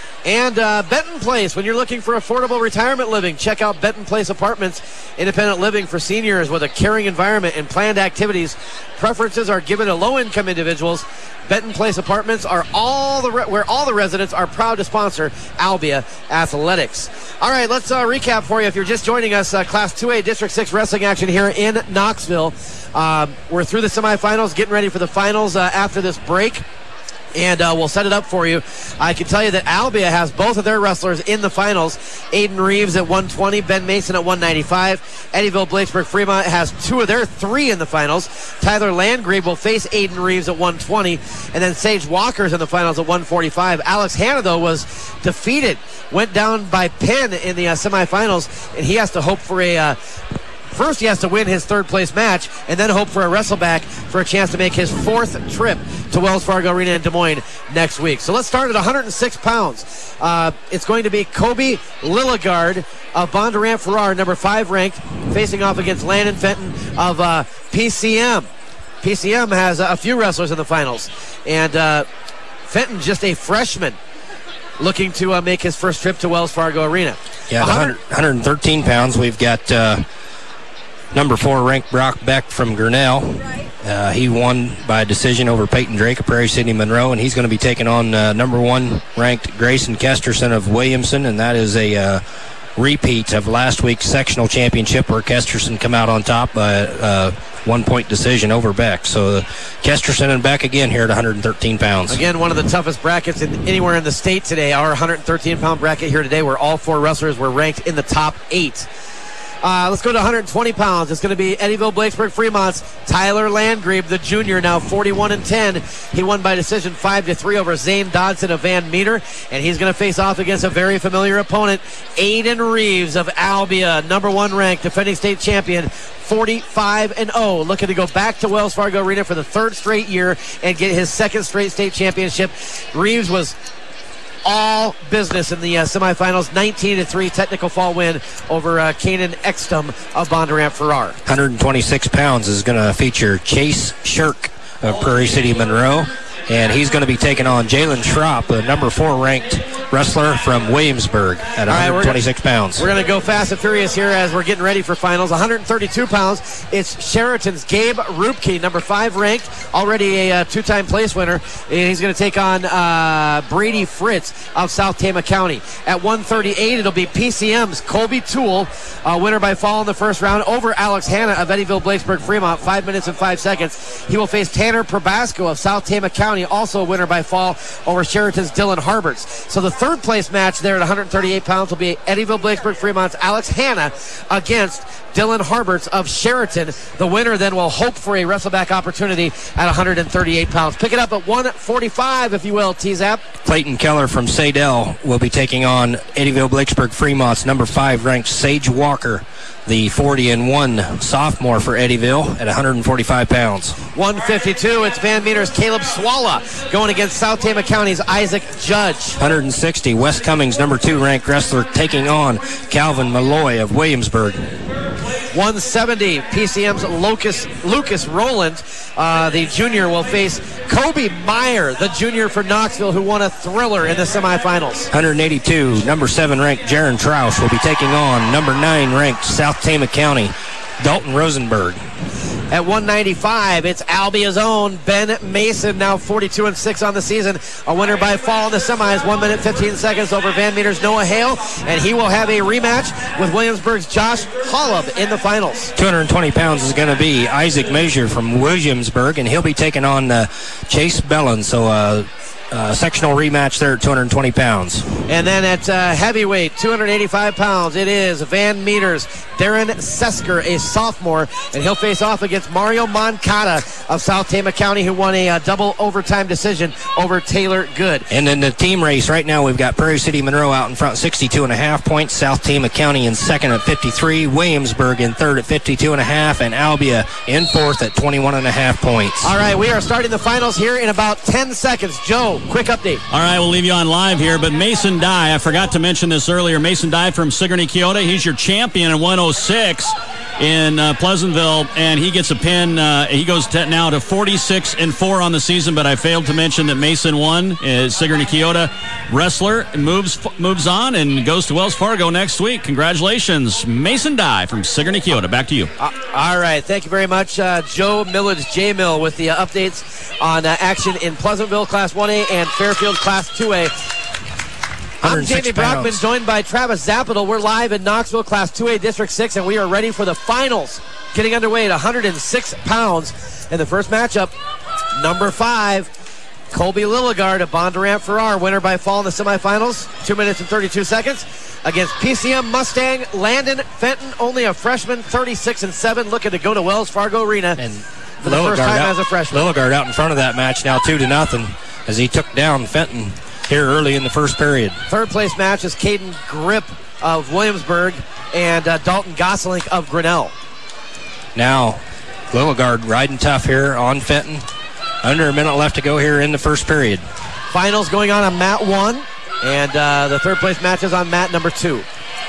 And uh, Benton Place, when you're looking for affordable retirement living, check out Benton Place Apartments, independent living for seniors with a caring environment and planned activities. Preferences are given to low-income individuals. Benton Place Apartments are all the re- where all the residents are proud to sponsor Albia Athletics. All right, let's uh, recap for you. If you're just joining us, uh, Class two A District six wrestling action here in Knoxville. Um, we're through the semifinals, getting ready for the finals uh, after this break. And uh, we'll set it up for you. I can tell you that Albia has both of their wrestlers in the finals. Aiden Reeves at one twenty, Ben Mason at one ninety-five. Eddyville Blakesburg Fremont has two of their three in the finals. Tyler Landgrebe will face Aiden Reeves at one twenty. And then Sage Walker's in the finals at one forty-five. Alex Hanna, though, was defeated. Went down by pin in the uh, semifinals. And he has to hope for a... Uh, First, he has to win his third-place match and then hope for a wrestle-back for a chance to make his fourth trip to Wells Fargo Arena in Des Moines next week. So let's start at one hundred six pounds. Uh, it's going to be Kobe Lilligard of Bondurant Farrar, number five ranked, facing off against Landon Fenton of uh, P C M. P C M has a few wrestlers in the finals. And uh, Fenton, just a freshman, looking to uh, make his first trip to Wells Fargo Arena. Yeah, one hundred, one hundred thirteen pounds. We've got... Uh, Number four ranked Brock Beck from Grinnell. Uh, he won by decision over Peyton Drake of Prairie City Monroe, and he's going to be taking on uh, number one ranked Grayson Kesterson of Williamson, and that is a uh, repeat of last week's sectional championship where Kesterson come out on top by a uh, one-point decision over Beck. So uh, Kesterson and Beck again here at one hundred thirteen pounds. Again, one of the toughest brackets in, anywhere in the state today. Our one hundred thirteen pound bracket here today, where all four wrestlers were ranked in the top eight. Uh, let's go to one hundred twenty pounds. It's going to be Eddyville Blakesburg Fremont's Tyler Landgrebe, the junior, now forty-one and ten. He won by decision five to three over Zane Dodson of Van Meter, and he's going to face off against a very familiar opponent, Aiden Reeves of Albia, number one ranked, defending state champion, forty-five and oh, looking to go back to Wells Fargo Arena for the third straight year and get his second straight state championship. Reeves was all business in the uh, semifinals, nineteen to three technical fall win over uh, Kanan Extum of Bondurant Farrar. one hundred twenty-six pounds is going to feature Chase Shirk of Prairie City Monroe, and he's going to be taking on Jalen Schropp, the number four ranked wrestler from Williamsburg at one hundred twenty-six pounds. We're going to go fast and furious here as we're getting ready for finals. one hundred thirty-two pounds, it's Sheraton's Gabe Rupke, number five ranked, already a uh, two-time place winner, and he's going to take on uh, Brady Fritz of South Tama County. At one thirty-eight, it'll be P C M's Colby Toole, uh, winner by fall in the first round, over Alex Hanna of Eddyville Blakesburg Fremont, five minutes and five seconds. He will face Tanner Probasco of South Tama County, also a winner by fall over Sheraton's Dylan Harberts. So the third place match there at one hundred thirty-eight pounds will be Eddyville Blacksburg Fremont's Alex Hanna against Dylan Harberts of Sheraton. The winner then will hope for a wrestleback opportunity at one hundred thirty-eight pounds. Pick it up at one forty-five, if you will, T-Zap. Clayton Keller from Sadell will be taking on Eddyville Blacksburg Fremont's number five ranked Sage Walker, the forty and one sophomore for Eddyville at one hundred forty-five pounds. one fifty-two, it's Van Meter's Caleb Swalla going against South Tama County's Isaac Judge. one hundred sixty, West Cummings, number two ranked wrestler, taking on Calvin Malloy of Williamsburg. one seventy, P C M's Lucas, Lucas Rowland, uh, the junior, will face Kobe Meyer, the junior for Knoxville, who won a thriller in the semifinals. one hundred eighty-two, number seven ranked Jaron Troush will be taking on number nine ranked South Tama County, Dalton Rosenberg. At one ninety-five, it's Albia's own Ben Mason, now forty-two and six on the season. A winner by fall in the semis, one minute fifteen seconds over Van Meter's Noah Hale, and he will have a rematch with Williamsburg's Josh Holub in the finals. two hundred twenty pounds is going to be Isaac Measure from Williamsburg, and he'll be taking on uh, Chase Bellin. So, uh, Uh, sectional rematch there at two hundred twenty pounds. And then at uh, heavyweight, two hundred eighty-five pounds, it is Van Meter's Darren Sesker, a sophomore, and he'll face off against Mario Moncada of South Tama County, who won a uh, double overtime decision over Taylor Good. And in the team race right now, we've got Prairie City Monroe out in front, sixty-two and a half points. South Tama County in second at fifty-three. Williamsburg in third at fifty-two and a half, and Albia in fourth at twenty-one and a half points. All right, we are starting the finals here in about ten seconds. Joe, quick update. All right, we'll leave you on live here, but Mason Dye, I forgot to mention this earlier, Mason Dye from Sigourney Keota, he's your champion in one oh six in uh, Pleasantville, and he gets a pin. Uh, he goes to, now to forty-six and four on the season, but I failed to mention that Mason won. Uh, Sigourney Keota wrestler moves moves on and goes to Wells Fargo next week. Congratulations, Mason Dye from Sigourney Keota. Back to you. Uh, all right, thank you very much, uh, Joe Millage, J-Mill, with the uh, updates on uh, action in Pleasantville Class one A and Fairfield Class two A. I'm Jamie Brockman, joined by Travis Zappital. We're live in Knoxville, Class two A, District six, and we are ready for the finals. Getting underway at one hundred six pounds. In the first matchup, number five, Colby Lilligard of Bondurant Farrar, winner by fall in the semifinals, two minutes and thirty-two seconds, against P C M Mustang Landon Fenton, only a freshman, thirty-six and seven, looking to go to Wells Fargo Arena and for the first time out, as a freshman. Lilligard out in front of that match now, two to nothing, as he took down Fenton here early in the first period. Third place match is Caden Grip of Williamsburg and uh, Dalton Gosselink of Grinnell. Now, Lilligard riding tough here on Fenton. Under a minute left to go here in the first period. Finals going on on mat one, and uh, the third place match is on mat number two.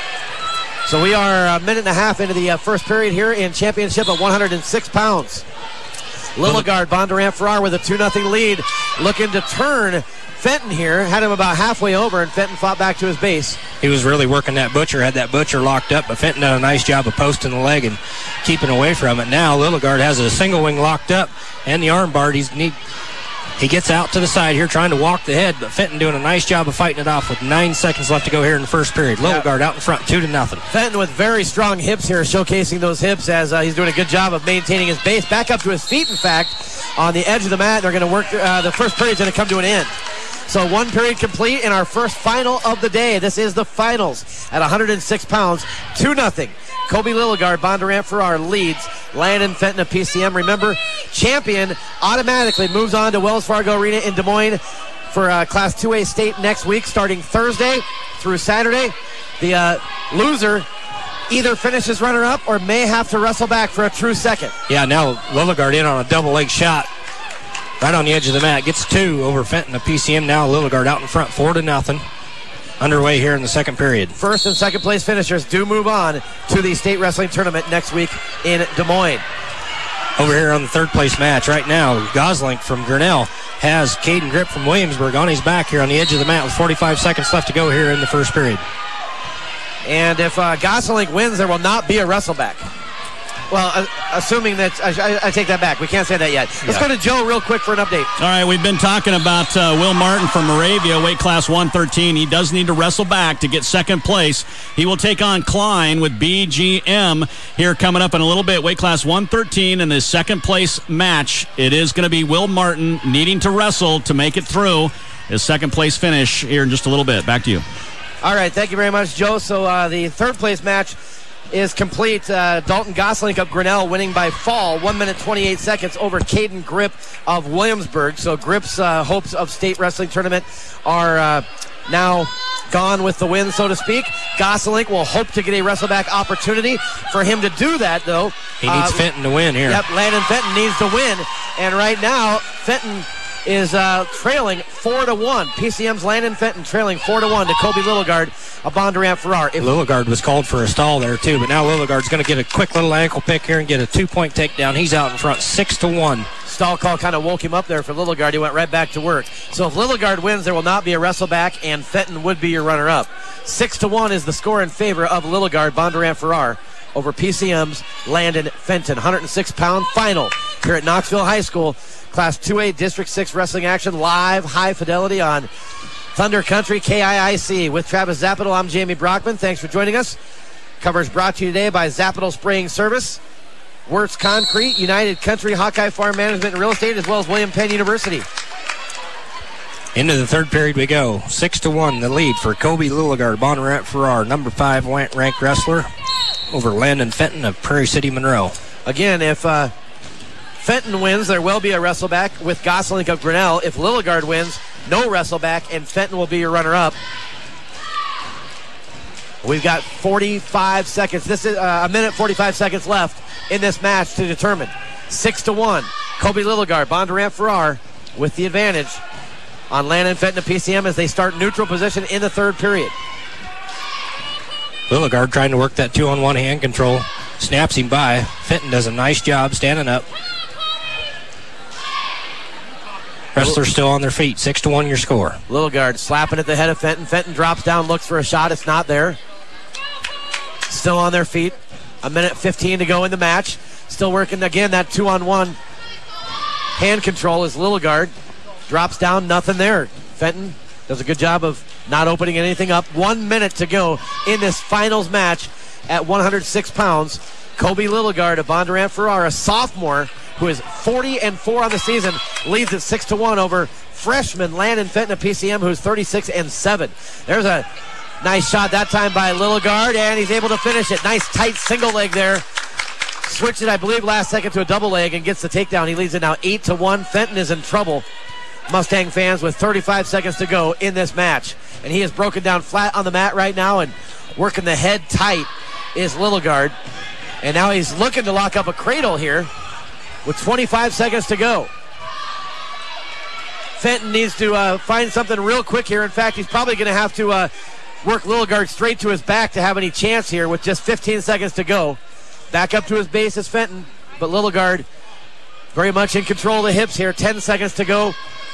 So we are a minute and a half into the uh, first period here in championship at one hundred six pounds. Lilligard, Bondurant Farrar with a two nothing lead, looking to turn Fenton here. Had him about halfway over, and Fenton fought back to his base. He was really working that Butcher, had that Butcher locked up, but Fenton done a nice job of posting the leg and keeping away from it. Now Lilligard has a single wing locked up and the arm bar. He's need, he gets out to the side here trying to walk the head, but Fenton doing a nice job of fighting it off with nine seconds left to go here in the first period. Lilligard out in front, two to nothing. Fenton with very strong hips here, showcasing those hips as uh, he's doing a good job of maintaining his base. Back up to his feet, in fact, on the edge of the mat. They're going to work, uh, the first period's going to come to an end. So one period complete in our first final of the day. This is the finals at one hundred six pounds, two nothing. Kobe Lilligard, Bondurant Farrar leads Landon Fenton of P C M. Remember, champion automatically moves on to Wells Fargo Arena in Des Moines for uh, Class two A state next week, starting Thursday through Saturday. The uh, loser either finishes runner-up or may have to wrestle back for a true second. Yeah, now Lilligard in on a double leg shot. Right on the edge of the mat. Gets two over Fenton of P C M. Now Lilligard out in front, four to nothing. Underway here in the second period. First and second place finishers do move on to the state wrestling tournament next week in Des Moines. Over here on the third place match right now, Goslink from Grinnell has Caden Grip from Williamsburg on his back here on the edge of the mat with forty-five seconds left to go here in the first period. And if uh, Goslink wins, there will not be a wrestleback. Well, uh, assuming that, I, I take that back. We can't say that yet. Let's yeah. go to Joe real quick for an update. All right, we've been talking about uh, Will Martin from Moravia, weight class one thirteen. He does need to wrestle back to get second place. He will take on Klein with B G M here coming up in a little bit. Weight class one thirteen in the second place match. It is going to be Will Martin needing to wrestle to make it through. his second place finish here in just a little bit. Back to you. All right, thank you very much, Joe. So uh, the third place match is complete. Uh, Dalton Gosselink of Grinnell winning by fall, one minute twenty-eight seconds over Caden Grip of Williamsburg. So Grip's uh, hopes of state wrestling tournament are uh, now gone with the win, so to speak. Gosselink will hope to get a wrestleback opportunity. For him to do that, though, he needs uh, Fenton to win here. Yep, Landon Fenton needs to win, and right now Fenton is uh, trailing four to one. P C M's Landon Fenton trailing four to one to Kobe Lilligard of Bondurant Farrar. If Lilligard was called for a stall there too, but now Lilligard's going to get a quick little ankle pick here and get a two-point takedown. He's out in front, six to one. Stall call kind of woke him up there for Lilligard. He went right back to work. So if Lilligard wins, there will not be a wrestleback, and Fenton would be your runner-up. Six to one is the score in favor of Lilligard Bondurant Farrar over P C M's Landon Fenton. one hundred six pound final here at Knoxville High School. Class two A District six wrestling action live, high fidelity on Thunder Country K I I C. With Travis Zappital, I'm Jamie Brockman. Thanks for joining us. Coverage brought to you today by Zappital Spraying Service, Wirtz Concrete, United Country, Hawkeye Farm Management and Real Estate, as well as William Penn University. Into the third period we go. Six to one, the lead for Kobe Lilligard, Bondurant Farrar, number five ranked wrestler, over Landon Fenton of Prairie City, Monroe. Again, if uh, Fenton wins, there will be a wrestleback with Gosselink of Grinnell. If Lilligard wins, no wrestleback, and Fenton will be your runner-up. We've got forty-five seconds. This is uh, a minute forty-five seconds left in this match to determine. Six to one. Kobe Lilligard, Bondurant Farrar with the advantage on Landon Fenton of P C M as they start neutral position in the third period. Lilligard trying to work that two-on-one hand control. Snaps him by. Fenton does a nice job standing up. Wrestlers still on their feet. Six to one your score. Lilligard slapping at the head of Fenton. Fenton drops down, looks for a shot. It's not there. Still on their feet. A minute fifteen to go in the match. Still working again that two-on-one hand control as Lilligard drops down, nothing there. Fenton does a good job of not opening anything up. One minute to go in this finals match at one hundred six pounds. Kobe Lilligard of Bondurant Farrar, a sophomore who is forty and four on the season, leads at six to one over freshman Landon Fenton of P C M, who's thirty-six and seven. There's a nice shot that time by Lilligard, and he's able to finish it. Nice tight single leg there. Switched it, I believe, last second to a double leg and gets the takedown. He leads it now eight to one. Fenton is in trouble, Mustang fans, with thirty-five seconds to go in this match. And he is broken down flat on the mat right now, and working the head tight is Lilligard. And now he's looking to lock up a cradle here with twenty-five seconds to go. Fenton needs to uh, find something real quick here. In fact, he's probably going to have to uh, work Lilligard straight to his back to have any chance here with just fifteen seconds to go. Back up to his base is Fenton, but Lilligard very much in control of the hips here. ten seconds to go.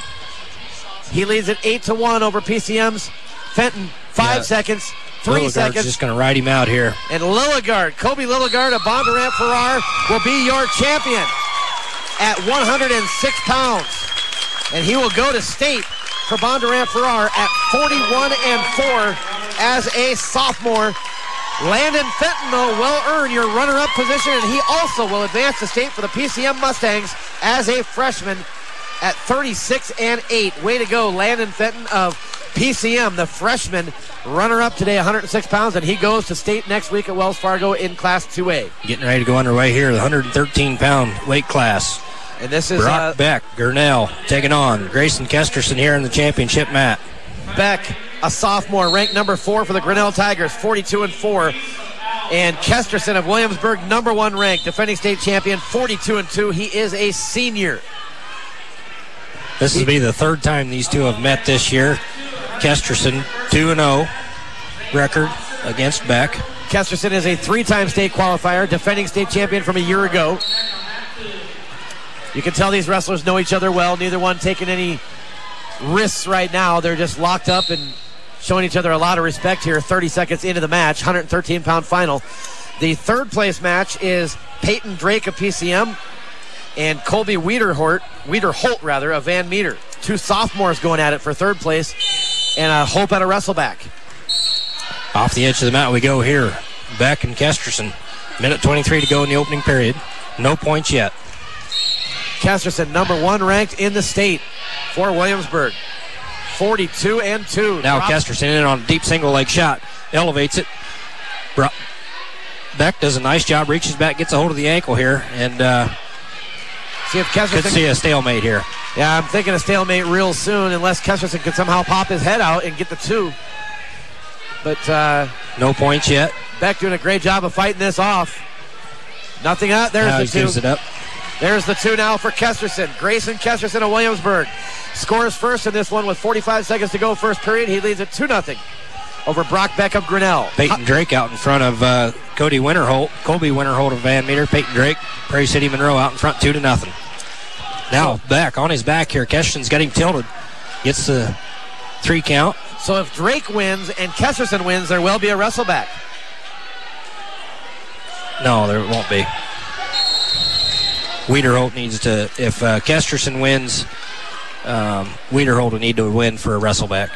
He leads at eight to one over P C M's Fenton. Five yeah. seconds. Three Lilligard's seconds. just going to ride him out here. And Lilligard, Kobe Lilligard of Bondurant Farrar, will be your champion at one hundred six pounds. And he will go to state for Bondurant Farrar at forty-one and four as a sophomore. Landon Fenton, though, will earn your runner-up position, and he also will advance to state for the P C M Mustangs as a freshman at thirty-six and eight. Way to go, Landon Fenton of P C M, the freshman runner-up today, one hundred six pounds, and he goes to state next week at Wells Fargo in Class two A. Getting ready to go underway here, the one hundred thirteen pound weight class. And this is Brock uh, Beck, Gurnell, taking on Grayson Kesterson here in the championship mat. Beck, a sophomore, ranked number four for the Grinnell Tigers, forty-two and four. And Kesterson of Williamsburg, number one ranked, defending state champion, forty-two and two. He is a senior. This will be the third time these two have met this year. Kesterson, two and oh record against Beck. Kesterson is a three-time state qualifier, defending state champion from a year ago. You can tell these wrestlers know each other well. Neither one taking any risks right now. They're just locked up and showing each other a lot of respect here. thirty seconds into the match, one hundred thirteen pound final. The third place match is Peyton Drake of P C M and Colby Wiederholt, Wiederholt rather, of Van Meter. Two sophomores going at it for third place, and a hope at a wrestleback. Off the edge of the mat we go here. Beck and Kesterson. Minute twenty-three to go in the opening period. No points yet. Kesterson, number one ranked in the state for Williamsburg. forty-two and two. Now Drops. Kesterson in on a deep single leg shot. Elevates it. Bro- Beck does a nice job. Reaches back, gets a hold of the ankle here, and uh, see if Kesterson could see a stalemate here. Yeah, I'm thinking a stalemate real soon unless Kesterson can somehow pop his head out and get the two. But uh, no points yet. Beck doing a great job of fighting this off. Nothing out. There's now the he two. gives it up. There's the two now for Kesterson. Grayson Kesterson of Williamsburg scores first in this one with forty-five seconds to go first period. He leads it two nothing over Brock Beck of Grinnell. Peyton Drake out in front of uh, Cody Winterholt. Colby Winterholt of Van Meter. Peyton Drake, Prairie City Monroe out in front two to nothing. Now Beck on his back here. Kesterson's got him tilted. Gets the three count. So if Drake wins and Kesterson wins, there will be a wrestleback. No, there won't be. Wiederholt needs to, if uh, Kesterson wins, um, Wiederholt will need to win for a wrestleback.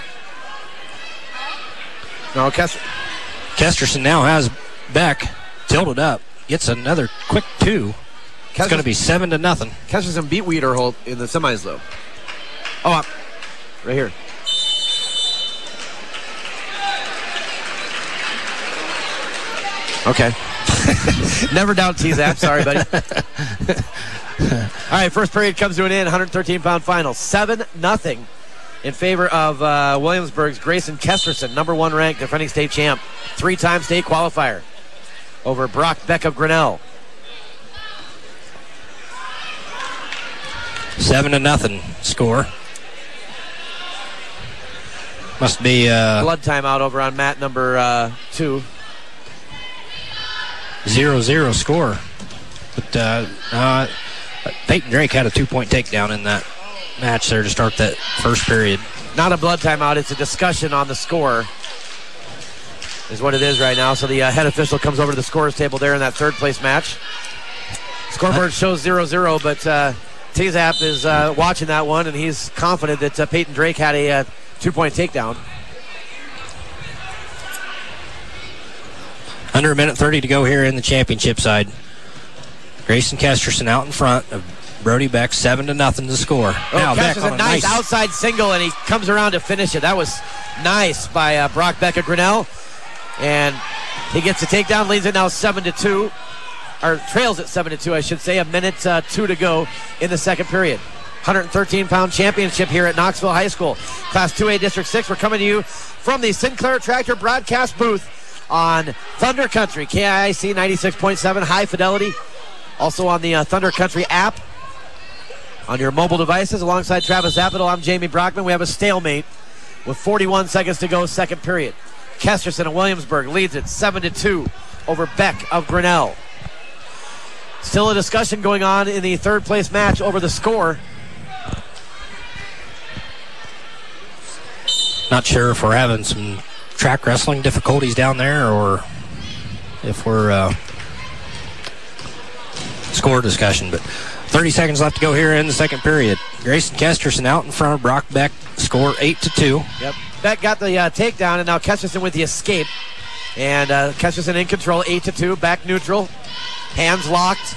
No, Kester- Kesterson now has Beck tilted up. Gets another quick two. It's going to be seven to nothing. Kesterson beat Wiederholt in the semis, though. Oh, uh, right here. Okay. Never doubt T-Zap. Sorry, buddy. All right, first period comes to an end. one thirteen pound final. seven nothing in favor of uh, Williamsburg's Grayson Kesterson, number one ranked defending state champ, three-time state qualifier, over Brock Beck of Grinnell. Seven to nothing score. Must be uh, blood timeout over on mat number uh, two. Zero zero score. But uh, uh, Peyton Drake had a two-point takedown in that match there to start that first period. Not a blood timeout. It's a discussion on the score is what it is right now. So the uh, head official comes over to the scorer's table there in that third-place match. Scoreboard shows zero zero, but uh, T-Zap is uh, watching that one, and he's confident that uh, Peyton Drake had a uh, two-point takedown. Under a minute thirty to go here in the championship side. Grayson Kesterson out in front of Brody Beck, seven to nothing to score. Oh, now Beck Beck a on a nice, nice outside single, and he comes around to finish it. That was nice by uh, Brock Beck of Grinnell, and he gets the takedown, leads it now seven to two, or trails at seven to two, I should say. A minute uh, two to go in the second period. one thirteen pound championship here at Knoxville High School, Class two A District six. We're coming to you from the Sinclair Tractor broadcast booth on Thunder Country, K I I C ninety-six point seven, high fidelity. Also on the uh, Thunder Country app on your mobile devices. Alongside Travis Zappital, I'm Jamie Brockman. We have a stalemate with forty-one seconds to go, second period. Kesterson of Williamsburg leads it seven to two over Beck of Grinnell. Still a discussion going on in the third place match over the score. Not sure if we're having some track wrestling difficulties down there or if we're uh, score discussion, but thirty seconds left to go here in the second period. Grayson Kesterson out in front of Brock Beck, score eight to two. Yep. Beck got the uh, takedown, and now Kesterson with the escape. And uh, Kesterson in control, eight to two, back neutral, hands locked.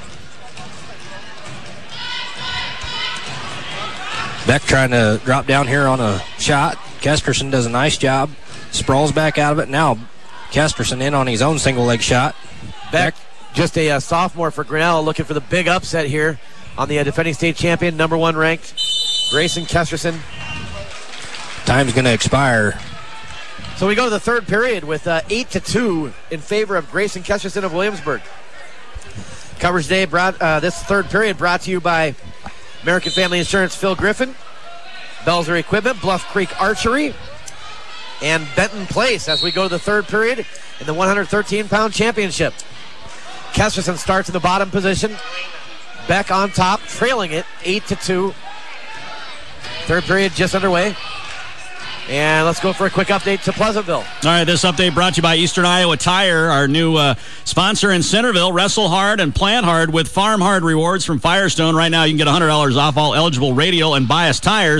Beck trying to drop down here on a shot. Kesterson does a nice job. Sprawls back out of it. Now Kesterson in on his own single leg shot. Beck, just a uh, sophomore for Grinnell, looking for the big upset here on the uh, defending state champion, number one ranked Grayson Kesterson. Time's going to expire. So we go to the third period with uh, eight to two in favor of Grayson Kesterson of Williamsburg. Coverage day brought uh, this third period brought to you by American Family Insurance, Phil Griffin, Belzer Equipment, Bluff Creek Archery, and Benton Place as we go to the third period in the one thirteen pound championship. Kesterson starts in the bottom position. Beck on top, trailing it eight to two. Third period just underway. And let's go for a quick update to Pleasantville. All right, this update brought to you by Eastern Iowa Tire, our new uh, sponsor in Centerville. Wrestle hard and plan hard with Farm Hard rewards from Firestone. Right now, you can get one hundred dollars off all eligible radial and bias tires.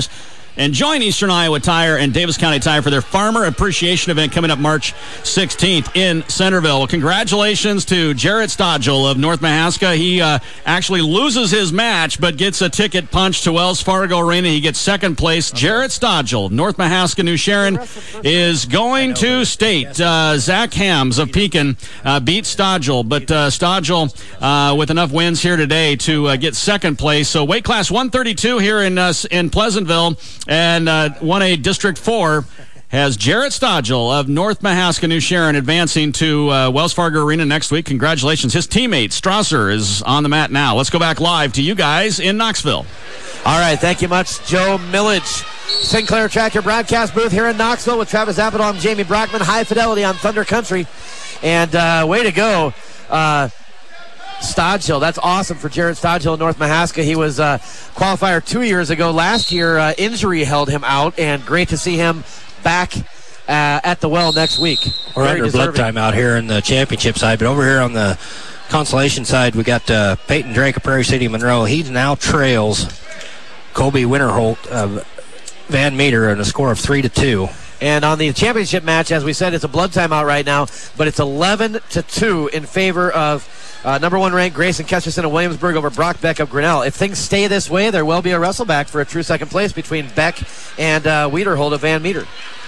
And join Eastern Iowa Tire and Davis County Tire for their Farmer Appreciation Event coming up March sixteenth in Centerville. Well, congratulations to Jarrett Stodgel of North Mahaska. He uh, actually loses his match, but gets a ticket punched to Wells Fargo Arena. He gets second place. Okay. Jarrett Stodgel, North Mahaska, New Sharon, is going to state. Uh, Zach Hams of Pekin uh, beat Stodgel, but uh, Stodgel uh, with enough wins here today to uh, get second place. So weight class one thirty-two here in uh, in Pleasantville. And uh, one A District four has Jarrett Stodgel of North Mahaska, New Sharon, advancing to uh, Wells Fargo Arena next week. Congratulations. His teammate, Strasser, is on the mat now. Let's go back live to you guys in Knoxville. All right, thank you much, Joe Millage. Sinclair Tractor broadcast booth here in Knoxville with Travis Apatow and Jamie Brockman. High fidelity on Thunder Country. And uh, way to go. Uh, Stodgel, that's awesome for Jarrett Stodgel in North Mahaska. He was uh, qualifier two years ago. Last year, uh, injury held him out, and great to see him back uh, at the well next week. We're Very under deserving. blood time out here in the championship side, but over here on the consolation side, we got uh, Peyton Drake of Prairie City Monroe. He now trails Colby Winterholt of Van Meter in a score of three to two. And on the championship match, as we said, it's a blood timeout right now, but it's eleven to two in favor of uh, number one ranked Grayson Kesterson of Williamsburg over Brock Beck of Grinnell. If things stay this way, there will be a wrestleback for a true second place between Beck and uh, Wiederhold of Van Meter.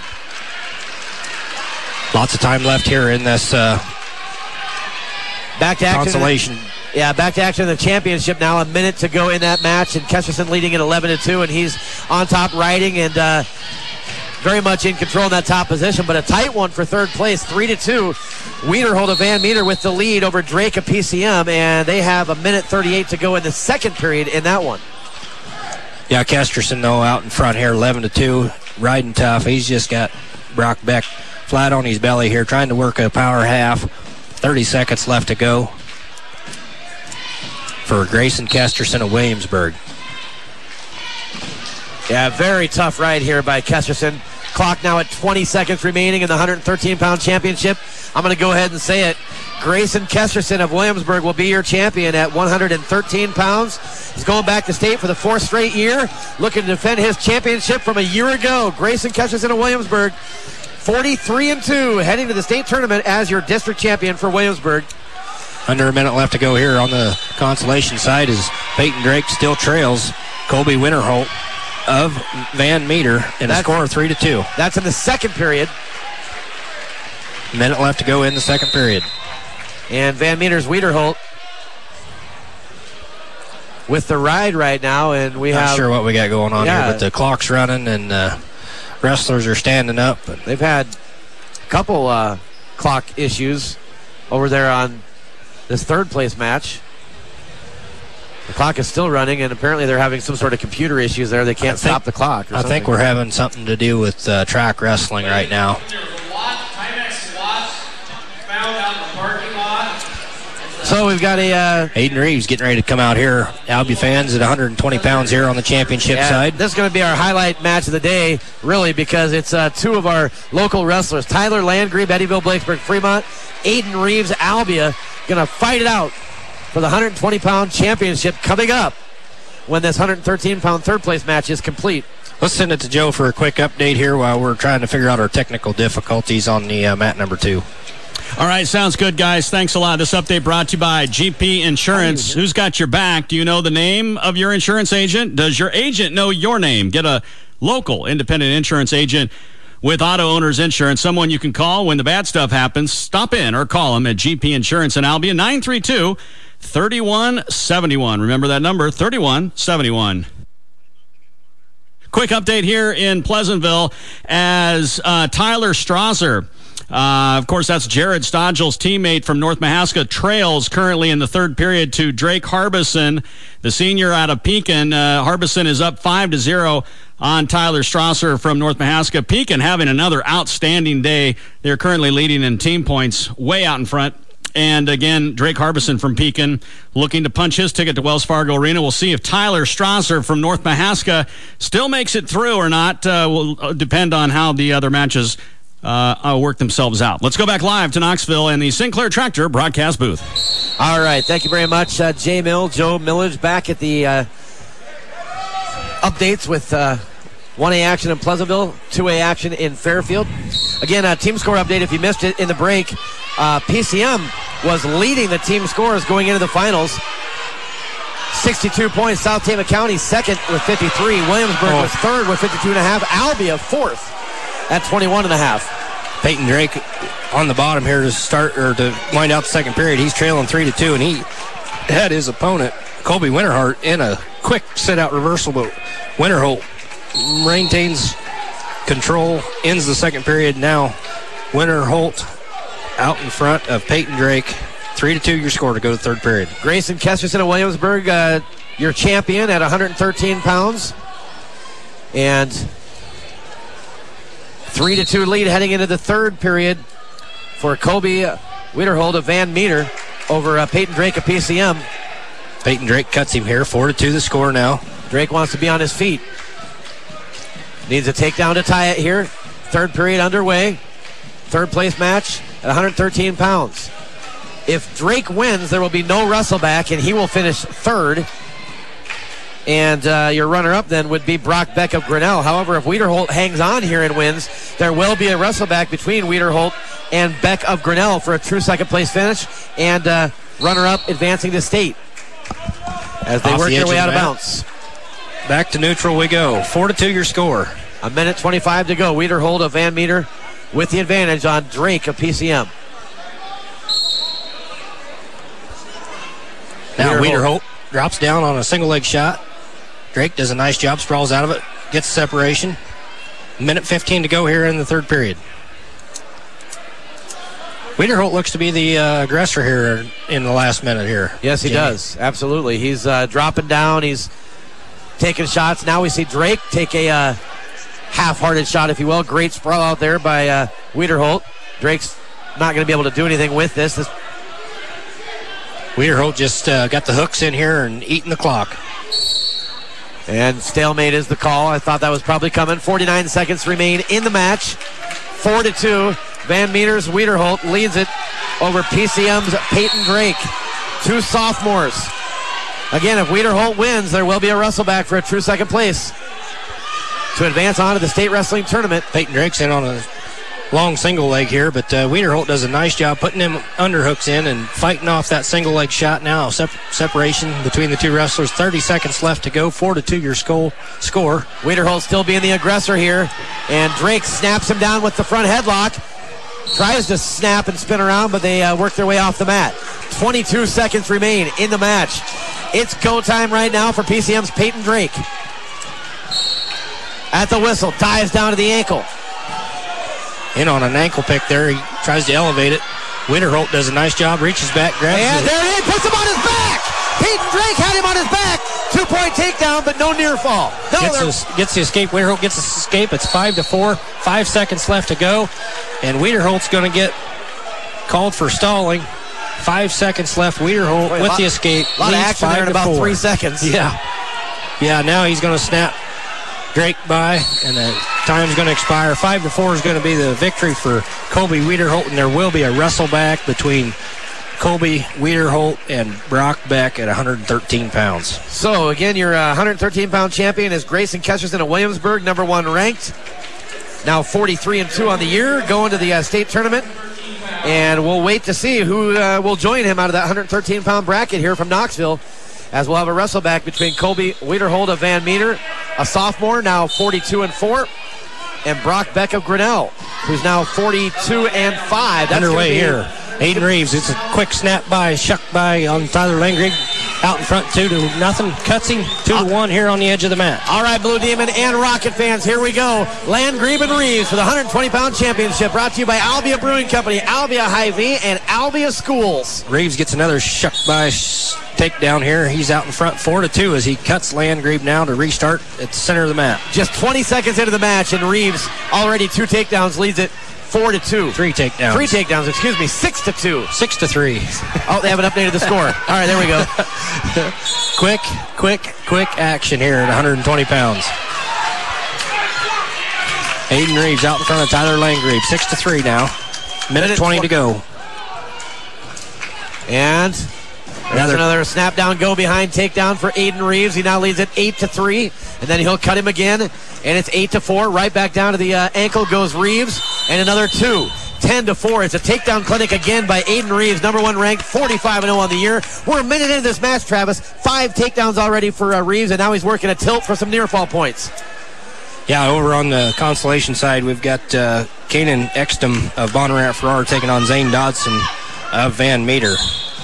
Lots of time left here in this uh, back to action. consolation. Yeah, back to action in the championship now. A minute to go in that match, and Kesterson leading at eleven to two, and he's on top riding and uh, very much in control in that top position, but a tight one for third place, three to two. Wiederhold of Van Meter with the lead over Drake of P C M, and they have a minute thirty-eight to go in the second period in that one. Yeah, Kesterson, though, out in front here, eleven to two, riding tough. He's just got Brock Beck flat on his belly here, trying to work a power half. thirty seconds left to go for Grayson Kesterson of Williamsburg. Yeah, very tough ride here by Kesterson. Clock now at twenty seconds remaining in the one thirteen pound championship. I'm going to go ahead and say it. Grayson Kesterson of Williamsburg will be your champion at one thirteen pounds. He's going back to state for the fourth straight year, looking to defend his championship from a year ago. Grayson Kesterson of Williamsburg, forty-three and two, heading to the state tournament as your district champion for Williamsburg. Under a minute left to go here on the consolation side as Peyton Drake still trails Colby Winterholt of Van Meter in a score of three to two. That's in the second period. Minute left to go in the second period. And Van Meter's Wiederholt with the ride right now, and we Not have... Not sure what we got going on yeah. here, but the clock's running and uh, wrestlers are standing up. But they've had a couple uh, clock issues over there on this third place match. The clock is still running, and apparently they're having some sort of computer issues there. They can't think, stop the clock. Or I think we're having something to do with uh, track wrestling right now. So we've got a... Uh, Aiden Reeves getting ready to come out here. Albia fans at one hundred twenty pounds here on the championship yeah, side. This is going to be our highlight match of the day, really, because it's uh, two of our local wrestlers. Tyler Landgrebe, Eddyville, Blakesburg, Fremont. Aiden Reeves, Albia, going to fight it out for the one twenty pound championship coming up when this one thirteen pound third place match is complete. Let's send it to Joe for a quick update here while we're trying to figure out our technical difficulties on the uh, mat number two. All right, sounds good, guys. Thanks a lot. This update brought to you by G P Insurance. Who's got your back? Do you know the name of your insurance agent? Does your agent know your name? Get a local independent insurance agent with Auto Owners Insurance, someone you can call when the bad stuff happens. Stop in or call them at G P Insurance in Albia, nine three two, three one seven one. Remember that number, three one seven one. Quick update here in Pleasantville as uh, Tyler Strasser, uh, of course, that's Jared Stodgel's teammate from North Mahaska, trails currently in the third period to Drake Harbison, the senior out of Pekin. Uh, Harbison is up five to zero on Tyler Strasser from North Mahaska. Pekin having another outstanding day. They're currently leading in team points, way out in front. And again, Drake Harbison from Pekin looking to punch his ticket to Wells Fargo Arena. We'll see if Tyler Strasser from North Mahaska still makes it through or not. Uh, will depend on how the other matches uh, work themselves out. Let's go back live to Knoxville and the Sinclair Tractor broadcast booth. All right, thank you very much, uh, Jay Mill, Joe Millage, back at the uh, updates with uh, one A action in Pleasantville, two A action in Fairfield. Again, a team score update if you missed it in the break. Uh, P C M was leading the team scores going into the finals. sixty-two points. South Tama County second with fifty-three. Williamsburg Oh. was third with fifty-two and a half. Albia fourth at twenty-one and a half. Peyton Drake on the bottom here to start or to wind out the second period. He's trailing three to two, and he had his opponent Colby Winterhart in a quick sit-out reversal, but Winterholt maintains control, ends the second period. Now Winterholt out in front of Peyton Drake. Three to two, your score to go to the third period. Grayson Kesterson of Williamsburg, uh, your champion at one hundred thirteen pounds, and three to two lead heading into the third period for Colby Wiederhold of Van Meter over uh, Peyton Drake of P C M. Peyton Drake cuts him here, four to two the score now. Drake wants to be on his feet. Needs a takedown to tie it here. Third period underway. Third place match at one hundred thirteen pounds. If Drake wins, there will be no wrestleback, and he will finish third. And uh, your runner-up then would be Brock Beck of Grinnell. However, if Wiederholt hangs on here and wins, there will be a wrestleback between Wiederholt and Beck of Grinnell for a true second-place finish, and uh, runner-up advancing to state as they Off work the their edge way of out the of mat. bounds. Back to neutral we go. Four to two your score. A minute twenty-five to go. Wiederhold of Van Meter with the advantage on Drake of P C M. Now Wiederholt. Wiederholt drops down on a single leg shot. Drake does a nice job, sprawls out of it, gets separation. Minute fifteen to go here in the third period. Wiederholt looks to be the uh, aggressor here in the last minute here. Yes, he Jimmy. does. Absolutely. He's uh, dropping down. He's taking shots. Now we see Drake take a uh, half-hearted shot, if you will. Great sprawl out there by uh, Wiederholt. Drake's not going to be able to do anything with this. this Wiederholt just uh, got the hooks in here and eating the clock. And stalemate is the call. I thought that was probably coming. forty-nine seconds remain in the match. Four to two. Van Meter's Wiederholt leads it over P C M's Peyton Drake. Two sophomores. Again, if Wiederholt wins, there will be a wrestleback for a true second place to advance on to the state wrestling tournament. Peyton Drake's in on a long single leg here, but uh, Wiederholt does a nice job putting them underhooks in and fighting off that single leg shot now. Sep- separation between the two wrestlers. thirty seconds left to go. Four to two your score. Score. Wiederholt still being the aggressor here, and Drake snaps him down with the front headlock. Tries to snap and spin around, but they uh, work their way off the mat. twenty-two seconds remain in the match. It's go time right now for P C M's Peyton Drake. At the whistle, dives down to the ankle. In on an ankle pick there. He tries to elevate it. Wiederholt does a nice job, reaches back, grabs And it. there it is, puts him on his back. Peyton Drake had him on his back. Two-point takedown, but no near fall. No, Gets, there- the, gets the escape. Wiederholt gets the escape. It's five to four. Five seconds left to go. And Wiederholt's going to get called for stalling. Five seconds left. Wiederholt Boy, with lot- the escape. lot of leads action five there in to about four. three seconds. Yeah. Yeah, now he's going to snap Drake by, and the time's going to expire. Five to four is going to be the victory for Colby Wiederholt, and there will be a wrestle back between Colby Wiederholt and Brock Beck at one hundred thirteen pounds. So, again, your uh, one hundred thirteen pound champion is Grayson Kesterson of Williamsburg, number one ranked. Now forty-three and two on the year, going to the uh, state tournament. And we'll wait to see who uh, will join him out of that one hundred thirteen pound bracket here from Knoxville, as we'll have a wrestle back between Colby Wiederholt of Van Meter, a sophomore, now forty-two and four, and Brock Beck of Grinnell, who's now forty-two and five. That's Underway gonna be- here. Aiden Reeves, it's a quick snap by, shuck by on Tyler Langrig. Out in front, two to nothing. Cuts him, two to one here on the edge of the mat. All right, Blue Demon and Rocket fans, here we go. Landgrebe and Reeves for the one hundred twenty pound championship, brought to you by Albia Brewing Company, Albia Hy-Vee, and Albia Schools. Reeves gets another shuck by sh- takedown here. He's out in front, four to two, as he cuts Landgrebe now to restart at the center of the mat. Just twenty seconds into the match, and Reeves already two takedowns, leads it four to two. Three takedowns. Three takedowns, excuse me, six to two. Six to three. Oh, they haven't updated the score. All right, there we go. quick, quick, quick action here at one hundred twenty pounds. Aiden Reeves out in front of Tyler Landgrebe. Six to three now. Minute, Minute twenty tw- to go. And Another, another snap down, go behind takedown for Aiden Reeves. He now leads it eight to three, and then he'll cut him again, and it's eight to four. Right back down to the uh, ankle goes Reeves, and another two. ten to four. It's a takedown clinic again by Aiden Reeves, number one ranked, forty-five and oh on the year. We're a minute into this match, Travis. Five takedowns already for uh, Reeves, and now he's working a tilt for some near fall points. Yeah, over on the Constellation side, we've got uh, Kanan Extum of Bonneret Farrar taking on Zane Dodson of Van Meter.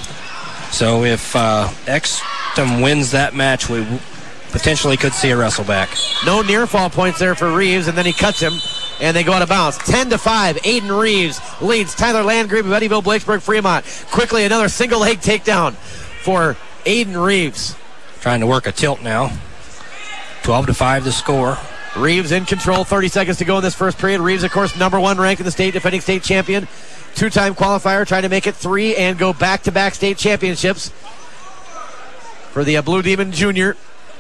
So if uh, Extum wins that match, we potentially could see a wrestle back. No near fall points there for Reeves, and then he cuts him, and they go out of bounds. ten to five, Aiden Reeves leads Tyler Landgrebe of Eddyville, Blakesburg, Fremont. Quickly, another single leg takedown for Aiden Reeves. Trying to work a tilt now. twelve to five the score. Reeves in control, thirty seconds to go in this first period. Reeves, of course, number one ranked in the state, defending state champion. Two-time qualifier, trying to make it three and go back-to-back state championships for the uh, Blue Demon Junior.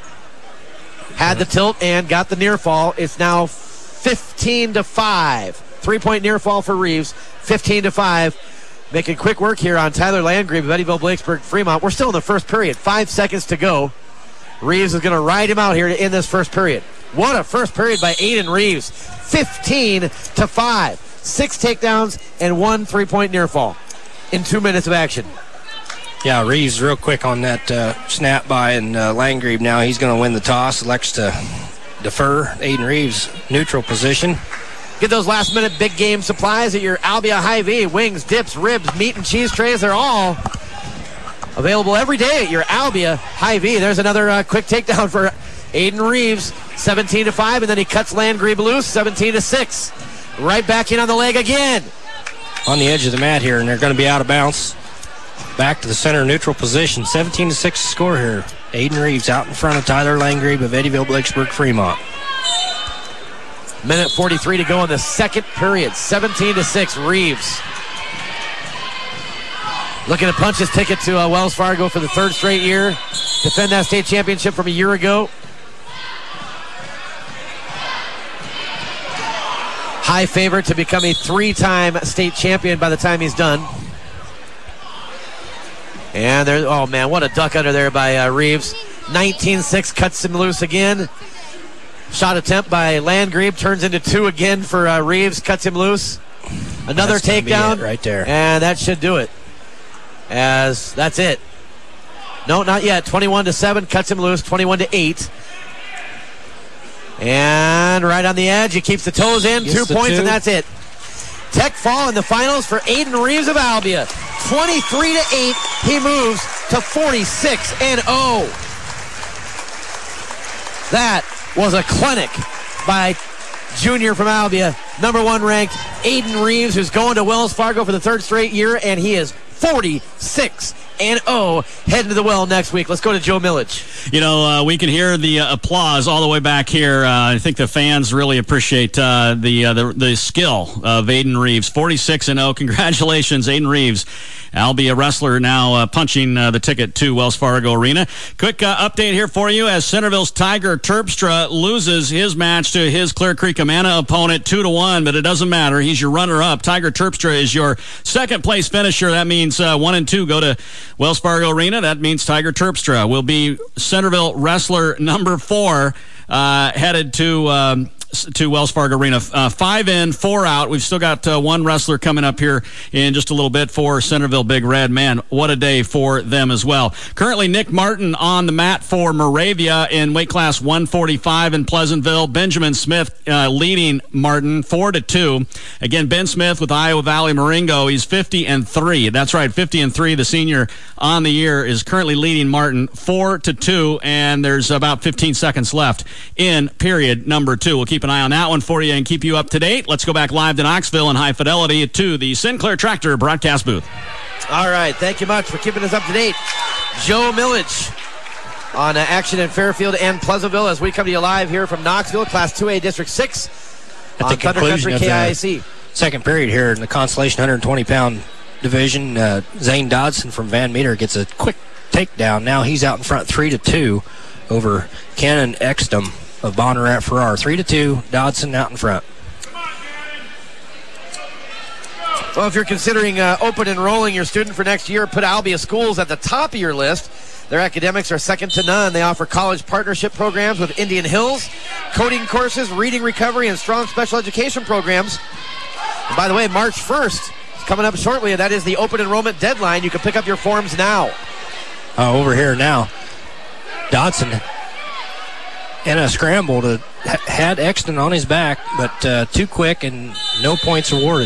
Had the tilt and got the near fall. It's now fifteen to five. Three-point near fall for Reeves, fifteen to five. Making quick work here on Tyler Landgrebe of Eddyville, Blakesburg, Fremont. We're still in the first period. Five seconds to go. Reeves is going to ride him out here to end this first period. What a first period by Aiden Reeves. fifteen to five. Six takedowns and one three-point near fall in two minutes of action. Yeah, Reeves real quick on that uh, snap by, and uh, Landgrebe now he's going to win the toss. Elects to defer. Aiden Reeves neutral position. Get those last-minute big game supplies at your Albia Hy-Vee. Wings, dips, ribs, meat and cheese trays. They're all available every day at your Albia Hy-Vee. There's another uh, quick takedown for Aiden Reeves, seventeen to five, and then he cuts Landgrebe loose, seventeen to six. Right back in on the leg again. On the edge of the mat here, and they're going to be out of bounds. Back to the center neutral position. seventeen to six score here. Aiden Reeves out in front of Tyler Landgrebe of Eddyville, Blakesburg, Fremont. Minute forty-three to go in the second period. seventeen to six, Reeves. Looking to punch his ticket to uh, Wells Fargo for the third straight year. Defend that state championship from a year ago. High favorite to become a three-time state champion by the time he's done. And there's, oh man, what a duck under there by uh, Reeves. nineteen six cuts him loose again. Shot attempt by Landgrebe turns into two again for uh, Reeves, cuts him loose. Another That's gonna be takedown it right there. And that should do it. As that's it. No, not yet. twenty-one to seven cuts him loose, twenty-one to eight. And right on the edge, he keeps the toes in, Gets two points, two. and that's it. Tech fall in the finals for Aiden Reeves of Albia. twenty-three to eight, he moves to forty-six and oh. That was a clinic by junior from Albia, number one ranked Aiden Reeves, who's going to Wells Fargo for the third straight year, and he is forty-six and oh, heading to the well next week. Let's go to Joe Millage. You know, uh, we can hear the uh, applause all the way back here. Uh, I think the fans really appreciate uh, the, uh, the the skill of Aiden Reeves. forty-six and oh. Congratulations, Aiden Reeves. Albia wrestler now uh, punching uh, the ticket to Wells Fargo Arena. Quick uh, update here for you as Centerville's Tiger Terpstra loses his match to his Clear Creek Amana opponent two to one, but it doesn't matter. He's your runner-up. Tiger Terpstra is your second place finisher. That means uh, one and two go to Wells Fargo Arena. That means Tiger Terpstra will be Centerville wrestler number four, uh, headed to um, to Wells Fargo Arena. Uh, five in, four out. We've still got uh, one wrestler coming up here in just a little bit for Centerville Big Red. Man, what a day for them as well. Currently, Nick Martin on the mat for Moravia in weight class one forty-five in Pleasantville. Benjamin Smith uh, leading Martin four to two. Again, Ben Smith with Iowa Valley Marengo. He's fifty and three. That's right, fifty and three. The senior on the year is currently leading Martin four to two, and there's about fifteen seconds left in period number two. We'll keep an eye on that one for you and keep you up to date. Let's go back live to Knoxville and High Fidelity to the Sinclair Tractor broadcast booth. All right, thank you much for keeping us up to date. Joe Millage on uh, action in Fairfield and Pleasantville as we come to you live here from Knoxville, Class two A District six At on the Thunder conclusion Country of K I the C. second period here in the Constellation one twenty pound division, uh, Zane Dodson from Van Meter gets a quick takedown. Now he's out in front three to two over Cannon Extum of Bonneret Farrar. three to two, Dodson out in front. Well, if you're considering uh, open enrolling your student for next year, put Albia Schools at the top of your list. Their academics are second to none. They offer college partnership programs with Indian Hills, coding courses, reading recovery, and strong special education programs. And by the way, March first is coming up shortly, and that is the open enrollment deadline. You can pick up your forms now. Uh, over here now, Dodson in a scramble to ha- had Exton on his back, but uh, too quick and no points awarded.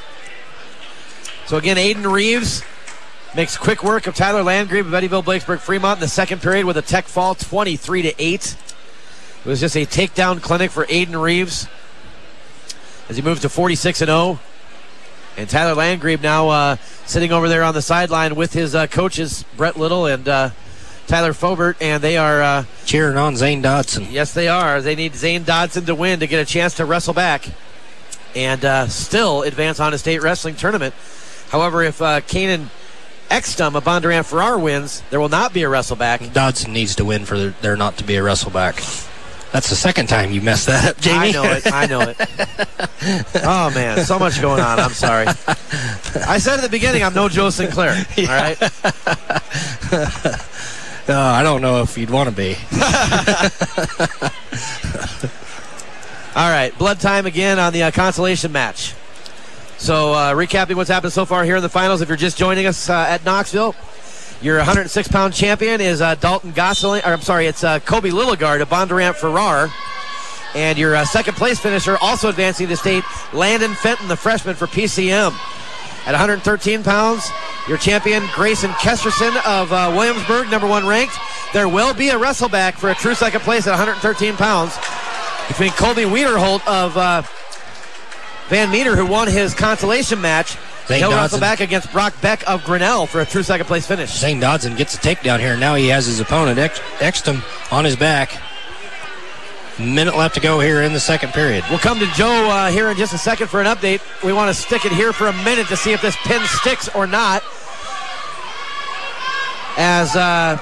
So again, Aiden Reeves makes quick work of Tyler Landgrebe of Eddyville Blakesburg Fremont in the second period with a tech fall, twenty-three to eight. It was just a takedown clinic for Aiden Reeves as he moves to forty-six and oh. And Tyler Landgrebe now uh, sitting over there on the sideline with his uh, coaches, Brett Little and uh, Tyler Fobert, and they are uh, cheering on Zane Dodson. Yes, they are. They need Zane Dodson to win to get a chance to wrestle back and uh, still advance on a state wrestling tournament. However, if uh, Kanan Extum of Bondurant Farrar wins, there will not be a wrestleback. Dodson needs to win for there, there not to be a wrestleback. That's the second time you messed that up, Jamie. I know it. I know it. Oh, man. So much going on. I'm sorry. I said at the beginning I'm no Joe Sinclair. Yeah. All right? uh, I don't know if you'd want to be. All right. Blood time again on the uh, consolation match. So, uh, recapping what's happened so far here in the finals, if you're just joining us uh, at Knoxville, your one hundred six pound champion is uh, Dalton Gosselin, or I'm sorry, it's uh, Kobe Lilligard of Bondurant Farrar. And your uh, second place finisher, also advancing to state, Landon Fenton, the freshman for P C M. At one hundred thirteen pounds, your champion, Grayson Kesterson of uh, Williamsburg, number one ranked. There will be a wrestleback for a true second place at one hundred thirteen pounds between Colby Wiederholt of uh, Van Meter, who won his consolation match. Zane He'll Dodson. wrestle back against Brock Beck of Grinnell for a true second place finish. Zane Dodson gets a takedown here. Now he has his opponent, Ex- Exton, on his back. Minute left to go here in the second period. We'll come to Joe uh, here in just a second for an update. We want to stick it here for a minute to see if this pin sticks or not. As uh,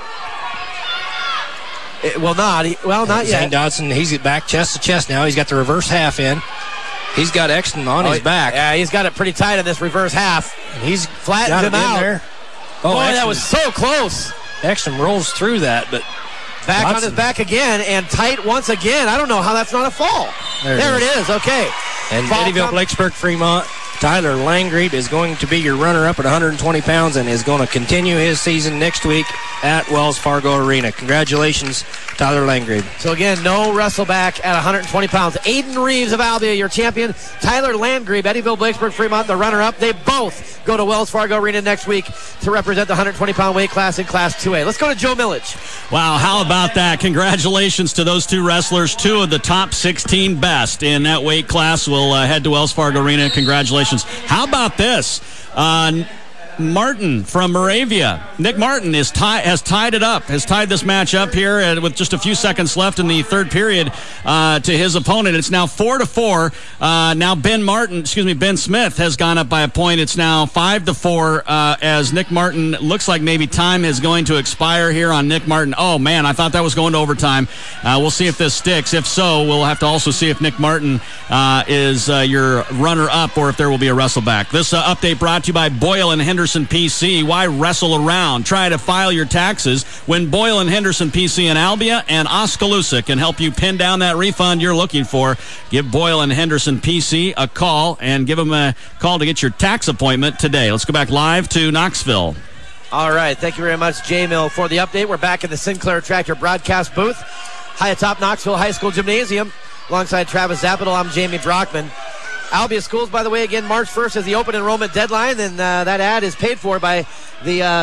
it will not. He, well, not Zane yet. Dodson, he's back chest to chest now. He's got the reverse half in. He's got Exton on oh, his back. Yeah, he's got it pretty tight in this reverse half. And he's flattened him out. There. Oh, Boy, Exton, that was so close. Exton rolls through that, but back Dodson. on his back again and tight once again. I don't know how that's not a fall. There, there it, it is. is. Okay. And Fall Eddyville, com- Blakesburg, Fremont, Tyler Landgrebe is going to be your runner-up at one hundred twenty pounds and is going to continue his season next week at Wells Fargo Arena. Congratulations, Tyler Landgrebe. So again, no wrestleback at one hundred twenty pounds. Aiden Reeves of Albia, your champion. Tyler Landgrebe, Eddyville, Blakesburg, Fremont, the runner-up. They both go to Wells Fargo Arena next week to represent the one hundred twenty pound weight class in Class two A. Let's go to Joe Millage. Wow, how about that? Congratulations to those two wrestlers. Two of the top sixteen best in that weight class will uh, head to Wells Fargo Arena. Congratulations. How about this? Uh, Martin from Moravia. Nick Martin is tie, has tied it up, has tied this match up here uh, with just a few seconds left in the third period uh, to his opponent. It's now four to four. Uh, now Ben Martin, excuse me, Ben Smith has gone up by a point. It's now five to four uh, as Nick Martin looks like maybe time is going to expire here on Nick Martin. Oh man, I thought that was going to overtime. Uh, we'll see if this sticks. If so, we'll have to also see if Nick Martin uh, is uh, your runner-up or if there will be a wrestleback. This uh, update brought to you by Boyle and Henderson P C. Why wrestle around? Try to file your taxes when Boyle and Henderson P C in Albia and Oskaloosa can help you pin down that refund you're looking for. Give Boyle and Henderson P C a call and give them a call to get your tax appointment today. Let's go back live to Knoxville. All right. Thank you very much, J-Mill, for the update. We're back in the Sinclair Tractor broadcast booth, high atop Knoxville High School Gymnasium. Alongside Travis Zapital, I'm Jamie Brockman. Albia Schools, by the way, again, March first is the open enrollment deadline, and uh, that ad is paid for by the uh,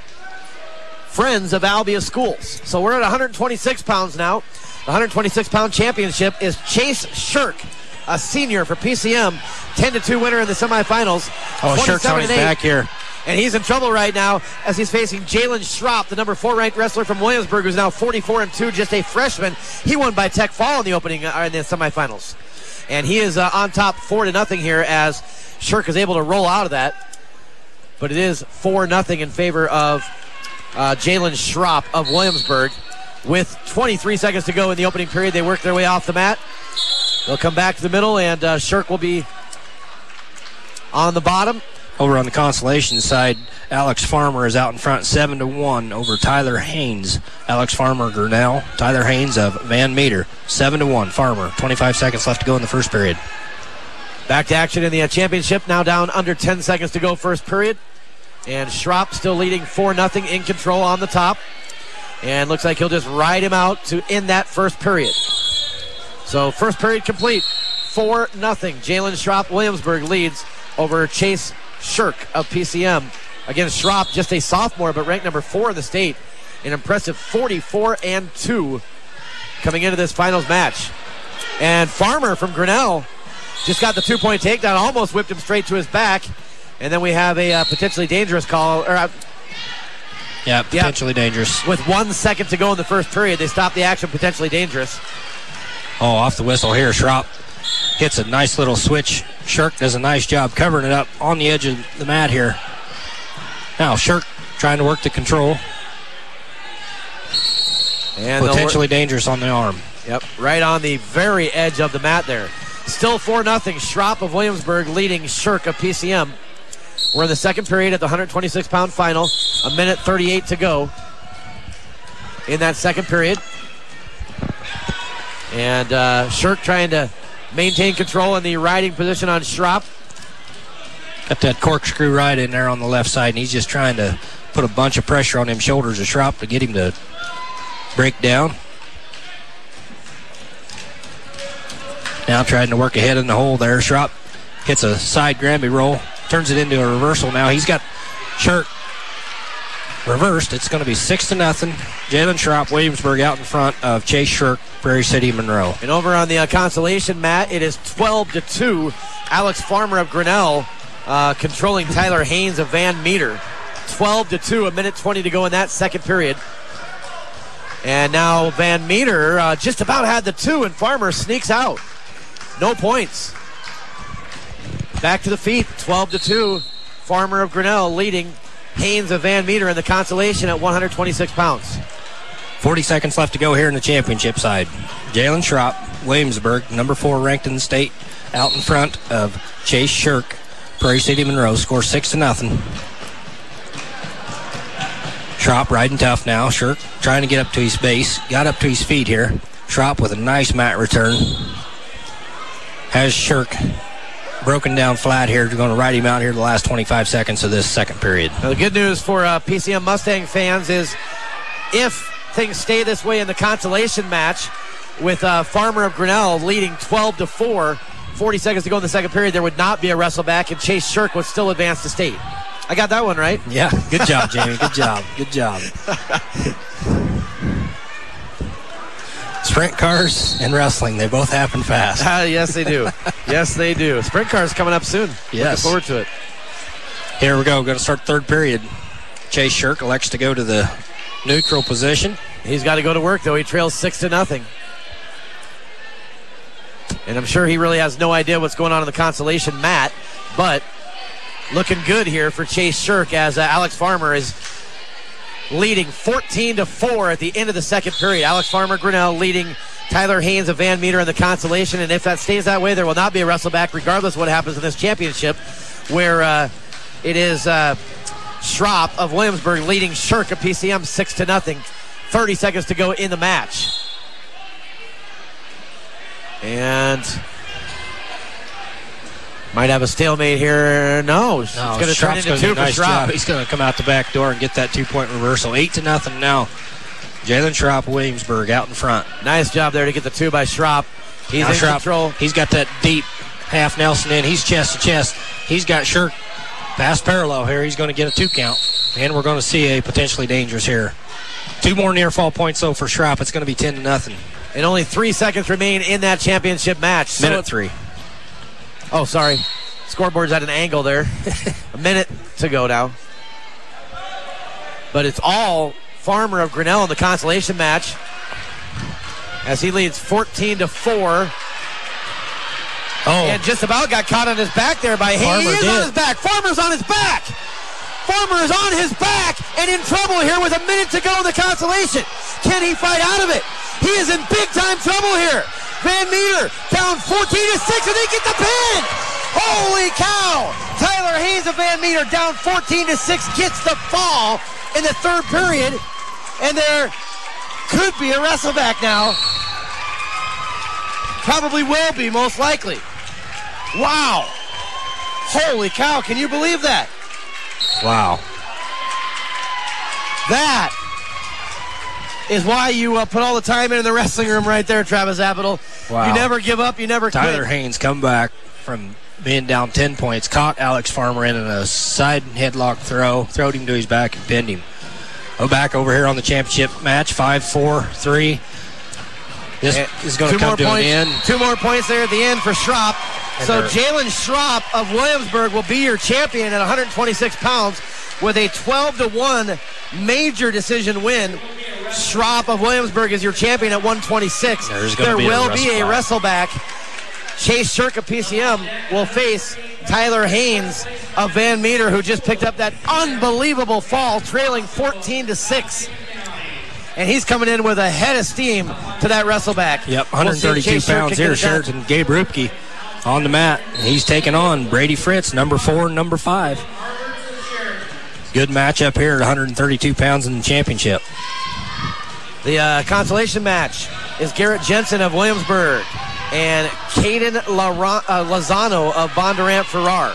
Friends of Albia Schools. So we're at one hundred twenty-six pounds now. The one hundred twenty-six pound championship is Chase Shirk, a senior for P C M, ten to two winner in the semifinals. Oh, Shirk's on his back here. And he's in trouble right now as he's facing Jalen Schropp, the number four ranked wrestler from Williamsburg, who's now forty-four and two, just a freshman. He won by tech fall in the opening uh, in the semifinals. And he is uh, on top four to nothing here as Shirk is able to roll out of that. But it is four nothing in favor of uh, Jalen Schropp of Williamsburg. With twenty-three seconds to go in the opening period, they work their way off the mat. They'll come back to the middle, and uh, Shirk will be on the bottom. Over on the consolation side, Alex Farmer is out in front, seven to one over Tyler Haynes. Alex Farmer, Grinnell. Tyler Haynes of Van Meter, seven to one. Farmer. twenty-five seconds left to go in the first period. Back to action in the uh, championship. Now down under ten seconds to go, first period. And Schropp still leading four nothing, in control on the top. And looks like he'll just ride him out to end that first period. So first period complete. four nothing. Jalen Schropp Williamsburg leads over Chase Shirk of P C M. Again, Schropp, just a sophomore, but ranked number four in the state. An impressive forty-four and two coming into this finals match. And Farmer from Grinnell just got the two-point takedown, almost whipped him straight to his back. And then we have a uh, potentially dangerous call. Or, uh, yeah, potentially yeah, dangerous. With one second to go in the first period, they stopped the action, potentially dangerous. Oh, off the whistle here. Schropp hits a nice little switch. Shirk does a nice job covering it up on the edge of the mat here. Now Shirk trying to work the control. And potentially dangerous on the arm. Yep, right on the very edge of the mat there. Still four nothing. Schropp of Williamsburg leading Shirk of P C M. We're in the second period at the one twenty-six pound final. A minute thirty-eight to go in that second period. And uh, Shirk trying to maintain control in the riding position on Schropp. Got that corkscrew ride in there on the left side, and he's just trying to put a bunch of pressure on them shoulders of Schropp to get him to break down. Now trying to work ahead in the hole there. Schropp hits a side Granby roll, turns it into a reversal now. He's got Shirk reversed. It's going to be six to nothing. Jalen Schropp, Williamsburg out in front of Chase Shirk, Prairie City, Monroe. And over on the uh, consolation mat, it is twelve to two. Alex Farmer of Grinnell uh, controlling Tyler Haynes of Van Meter. twelve to two, a minute twenty to go in that second period. And now Van Meter uh, just about had the two, and Farmer sneaks out. No points. Back to the feet, twelve to two. Farmer of Grinnell leading Haynes of Van Meter in the consolation at one twenty-six pounds. forty seconds left to go here in the championship side. Jalen Schropp, Williamsburg, number four ranked in the state, out in front of Chase Shirk, Prairie City, Monroe, score six to nothing. Schropp riding tough now. Shirk trying to get up to his base. Got up to his feet here. Schropp with a nice mat return. Has Shirk broken down flat here. They're going to ride him out here the last twenty-five seconds of this second period. Now, the good news for uh, P C M Mustang fans is if things stay this way in the consolation match with uh, Farmer of Grinnell leading twelve to four, forty seconds to go in the second period, there would not be a wrestle back, and Chase Shirk would still advance to state. I got that one right. Yeah, good job, Jamie. Good job. Good job. Sprint cars and wrestling, they both happen fast. Uh, yes, they do. Yes, they do. Sprint cars coming up soon. Yes. Looking forward to it. Here we go. We're going to start third period. Chase Shirk elects to go to the neutral position. He's got to go to work, though. He trails six to nothing. And I'm sure he really has no idea what's going on in the consolation mat, but looking good here for Chase Shirk as uh, Alex Farmer is leading fourteen to four at the end of the second period. Alex Farmer, Grinnell leading Tyler Haynes of Van Meter in the consolation, and if that stays that way, there will not be a wrestle back regardless of what happens in this championship, where uh, it is uh, Schropp of Williamsburg leading Shirk of P C M six to nothing. thirty seconds to go in the match. And might have a stalemate here. No, it's no going to turn into two for nice Schropp. He's going to come out the back door and get that two-point reversal. Eight to nothing now. Jalen Schropp, Williamsburg out in front. Nice job there to get the two by Schropp. He's now in Schropp, control. He's got that deep half Nelson in. He's chest to chest. He's got Shirk past parallel here. He's going to get a two count. And we're going to see a potentially dangerous here. Two more near fall points, though, for Schropp. It's going to be ten to nothing. And only three seconds remain in that championship match. Minute so three. Oh, sorry. Scoreboard's at an angle there. A minute to go now. But it's all Farmer of Grinnell in the consolation match as he leads fourteen to four. Oh. And just about got caught on his back there by Haynes. He is did. on his back. Farmer's on his back. Farmer is on his back and in trouble here with a minute to go in the consolation. Can he fight out of it? He is in big time trouble here. Van Meter down fourteen to six and they get the pin. Holy cow! Tyler Haynes of Van Meter down fourteen to six gets the fall in the third period, and there could be a wrestleback now. Probably will be, most likely. Wow. Holy cow, can you believe that? Wow. That is why you uh, put all the time in, in the wrestling room right there, Travis Apatow. Wow. You never give up, you never quit. Tyler Haynes come back from being down ten points, caught Alex Farmer in a side headlock throw, throwed him to his back and pinned him. Go back over here on the championship match, five four three. This and is going to come to points, an end. Two more points there at the end for Schropp. And so Jalen Schropp of Williamsburg will be your champion at one hundred twenty-six pounds with a twelve to one major decision win. Schropp of Williamsburg is your champion at one twenty-six. There be will a be a wrestleback. Chase Shirk of P C M will face Tyler Haynes of Van Meter, who just picked up that unbelievable fall, trailing fourteen to six. And he's coming in with a head of steam to that wrestleback. Yep, one hundred thirty-two we'll pounds here. Sheraton Gabe Rupke on the mat. He's taking on Brady Fritz, number four and number five. Good matchup here at one hundred thirty-two pounds in the championship. The uh, consolation match is Garrett Jensen of Williamsburg and Caden La- uh, Lozano of Bondurant Farrar.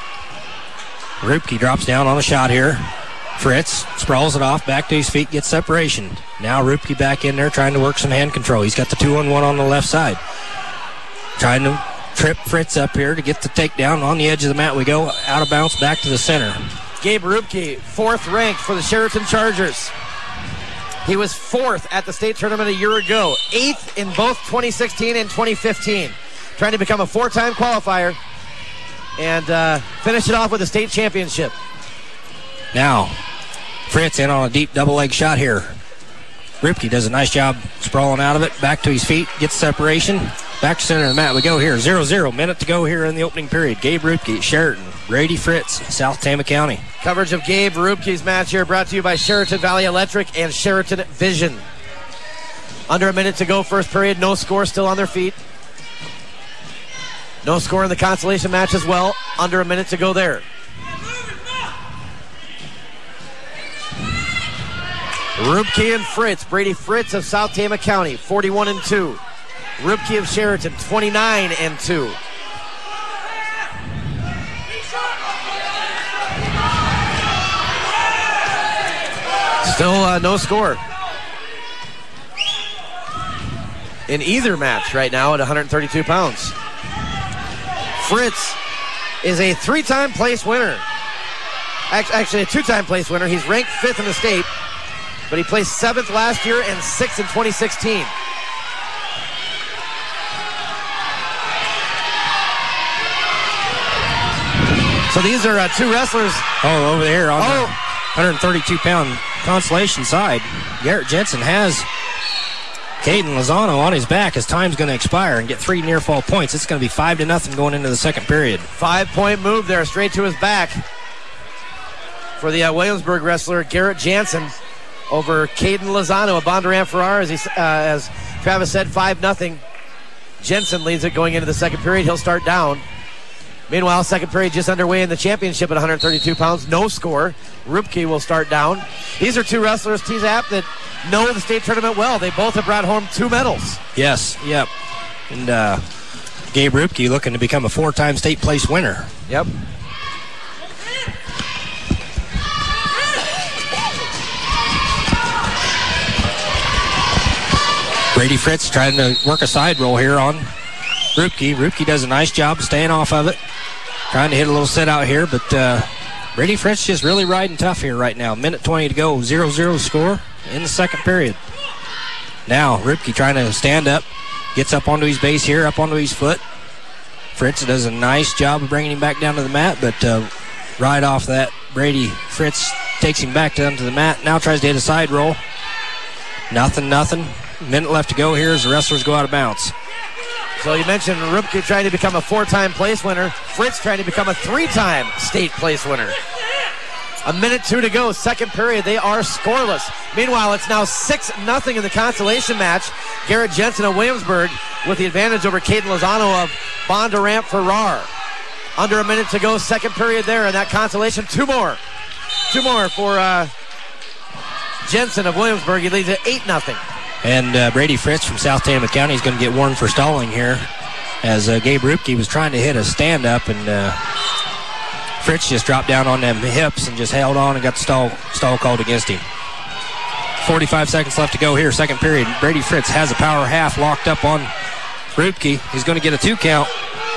Rupke drops down on a shot here. Fritz sprawls it off, back to his feet, gets separation. Now Rupke back in there trying to work some hand control. He's got the two on one on the left side. Trying to trip Fritz up here to get the takedown. On the edge of the mat we go, out of bounds, back to the center. Gabe Rupke, fourth ranked for the Sheraton Chargers. He was fourth at the state tournament a year ago, eighth in both twenty sixteen and twenty fifteen. Trying to become a four-time qualifier and uh, finish it off with a state championship. Now, Fritz in on a deep double leg shot here. Rupke does a nice job sprawling out of it, back to his feet, gets separation. Back to center of the mat we go here. zero zero, minute to go here in the opening period. Gabe Rupke, Sheraton, Brady Fritz, South Tama County. Coverage of Gabe Rupke's match here brought to you by Sheraton Valley Electric and Sheraton Vision. Under a minute to go, first period, no score, still on their feet. No score in the consolation match as well. Under a minute to go there. Rupke and Fritz. Brady Fritz of South Tama County, forty-one and two. Rupke of Sheraton, twenty-nine and two. Still uh, no score in either match right now at one hundred thirty-two pounds. Fritz is a three-time place winner. Actually, a two-time place winner. He's ranked fifth in the state, but he placed seventh last year and sixth in twenty sixteen. So these are uh, two wrestlers. Oh, over there on oh. the one hundred thirty-two pound consolation side, Garrett Jensen has Caden Lozano on his back. His time's going to expire and get three near fall points. It's going to be five to nothing going into the second period. Five-point move there, straight to his back for the uh, Williamsburg wrestler Garrett Jensen over Caden Lozano of Bondurant Farrar. As, he, uh, as Travis said, five nothing. Jensen leads it going into the second period. He'll start down. Meanwhile, second period just underway in the championship at one hundred thirty-two pounds. No score. Rupke will start down. These are two wrestlers, T-Zap, that know the state tournament well. They both have brought home two medals. Yes, yep. And uh, Gabe Rupke looking to become a four-time state place winner. Yep. Brady Fritz trying to work a side roll here on Rupke. Rupke does a nice job staying off of it. Trying to hit a little set out here, but uh, Brady Fritz just really riding tough here right now. Minute twenty to go, zero zero score in the second period. Now, Rupke trying to stand up, gets up onto his base here, up onto his foot. Fritz does a nice job of bringing him back down to the mat, but uh, right off that, Brady Fritz takes him back down to the mat. Now tries to hit a side roll. Nothing, nothing. Minute left to go here as the wrestlers go out of bounds. So you mentioned Rupke trying to become a four-time place winner. Fritz trying to become a three-time state place winner. A minute two to go, second period. They are scoreless. Meanwhile, it's now six nothing in the consolation match. Garrett Jensen of Williamsburg with the advantage over Caden Lozano of Bondurant Farrar. Under a minute to go, second period there in that consolation. Two more. Two more for uh, Jensen of Williamsburg. He leads at eight nothing. And uh, Brady Fritz from South Tama County is going to get warned for stalling here, as uh, Gabe Rupke was trying to hit a stand-up, and uh, Fritz just dropped down on them hips and just held on and got the stall, stall called against him. forty-five seconds left to go here, second period. Brady Fritz has a power half locked up on Rupke. He's going to get a two count.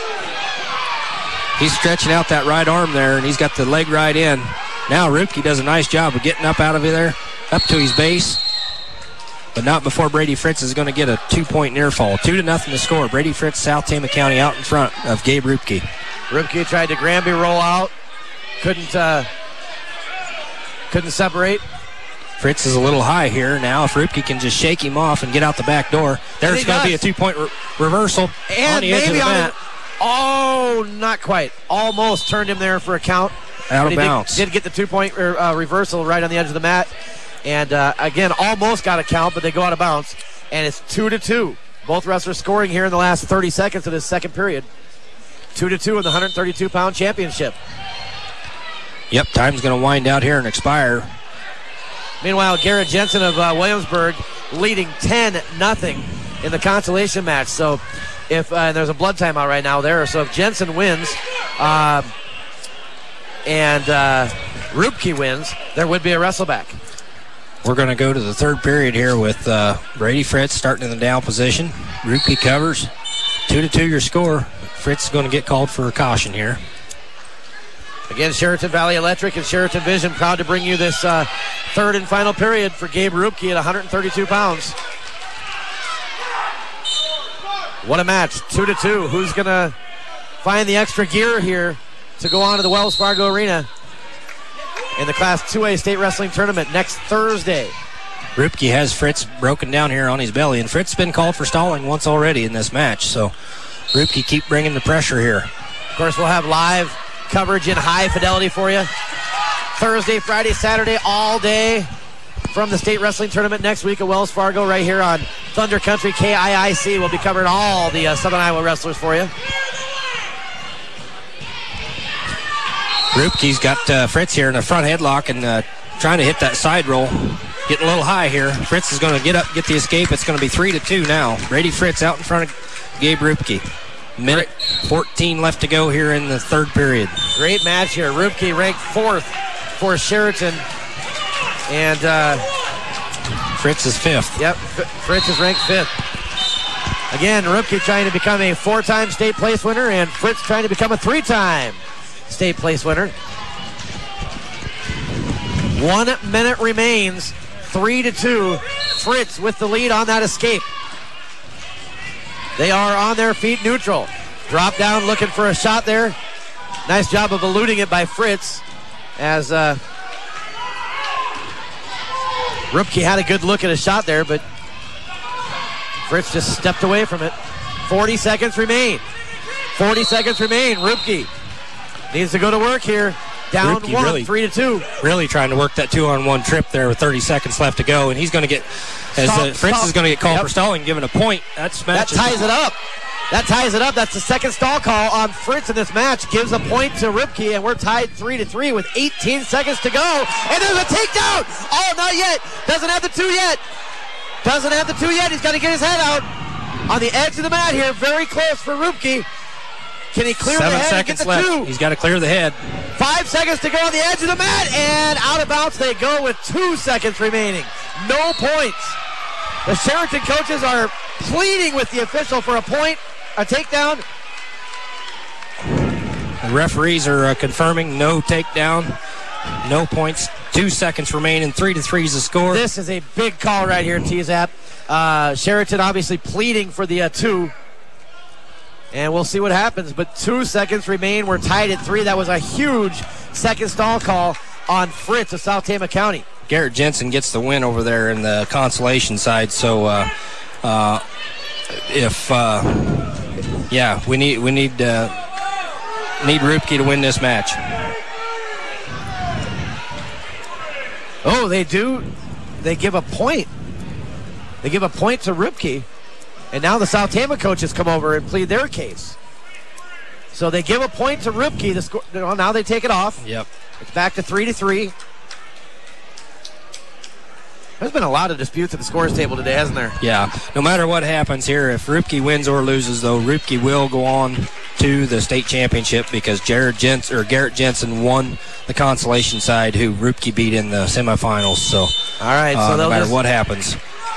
He's stretching out that right arm there, and he's got the leg right in. Now Rupke does a nice job of getting up out of there, up to his base, but not before Brady Fritz is going to get a two-point near fall. Two to nothing to score. Brady Fritz, South Tama County out in front of Gabe Rupke. Rupke tried to Granby roll out, couldn't uh, couldn't separate. Fritz is a little high here now. If Rupke can just shake him off and get out the back door, there's going to be a two-point re- reversal and on the edge of the mat. It, oh, not quite. Almost turned him there for a count. Out of he bounds. Did, did get the two-point uh, reversal right on the edge of the mat. And, uh, again, almost got a count, but they go out of bounds. And it's two to two. Both wrestlers scoring here in the last thirty seconds of this second period. Two to two in the one thirty-two pound championship. Yep, time's going to wind out here and expire. Meanwhile, Garrett Jensen of uh, Williamsburg leading ten nothing in the consolation match. So if uh, there's a blood timeout right now there. So if Jensen wins uh, and uh, Rupke wins, there would be a wrestleback. We're going to go to the third period here with uh, Brady Fritz starting in the down position. Rupke covers. Two to two your score. Fritz is going to get called for a caution here. Again, Sheraton Valley Electric and Sheraton Vision proud to bring you this uh, third and final period for Gabe Rupke at one thirty-two pounds. What a match. Two to two. Who's going to find the extra gear here to go on to the Wells Fargo Arena in the Class two A State Wrestling Tournament next Thursday? Rupke has Fritz broken down here on his belly, and Fritz has been called for stalling once already in this match, so Rupke keep bringing the pressure here. Of course, we'll have live coverage in high fidelity for you. Thursday, Friday, Saturday, all day from the State Wrestling Tournament next week at Wells Fargo right here on Thunder Country K I I C. We'll be covering all the uh, Southern Iowa wrestlers for you. Rupke's got uh, Fritz here in the front headlock and uh, trying to hit that side roll. Getting a little high here. Fritz is going to get up, get the escape. It's going to be three to two now. Brady Fritz out in front of Gabe Rupke. Minute fourteen left to go here in the third period. Great match here. Rupke ranked fourth for Sheraton. And uh, Fritz is fifth. Yep, F- Fritz is ranked fifth. Again, Rupke trying to become a four-time state place winner, and Fritz trying to become a three-time state place winner. One minute remains. Three to two. Fritz with the lead on that escape. They are on their feet neutral. Drop down looking for a shot there. Nice job of eluding it by Fritz as uh, Rupke had a good look at a shot there, but Fritz just stepped away from it. forty seconds remain. forty seconds remain. Rupke needs to go to work here. Down Rupke one, really, three to two. Really trying to work that two-on-one trip there with thirty seconds left to go, and he's going to get, as Stop, uh, Fritz stop. is going to get called Yep. for stalling, given a point. That's That ties it up. That ties it up. That's the second stall call on Fritz in this match. Gives a point to Rupke, and we're tied three to three with eighteen seconds to go. And there's a takedown. Oh, not yet. Doesn't have the two yet. Doesn't have the two yet. He's got to get his head out on the edge of the mat here. Very close for Rupke. Can he clear Seven the head seconds and get the left. two? He's got to clear the head. Five seconds to go on the edge of the mat, and out of bounds they go with two seconds remaining. No points. The Sheraton coaches are pleading with the official for a point, a takedown. The referees are uh, confirming no takedown, no points. Two seconds remaining. Three to three is the score. This is a big call right here, T-Zap. Uh, Sheraton obviously pleading for the uh, two. And we'll see what happens. But two seconds remain. We're tied at three. That was a huge second stall call on Fritz of South Tama County. Garrett Jensen gets the win over there in the consolation side. So, uh, uh, if uh, yeah, we need we need uh, need Rupke to win this match. Oh, they do. They give a point. They give a point to Rupke. And now the South Tama coaches come over and plead their case. So they give a point to Rupke. The score, well, now they take it off. Yep. It's back to three to three. There's been a lot of disputes at the scores table today, hasn't there? Yeah. No matter what happens here, if Rupke wins or loses, though, Rupke will go on to the state championship because Jared Jensen or Garrett Jensen won the consolation side, who Rupke beat in the semifinals. So, all right. Uh, so no matter just, what happens.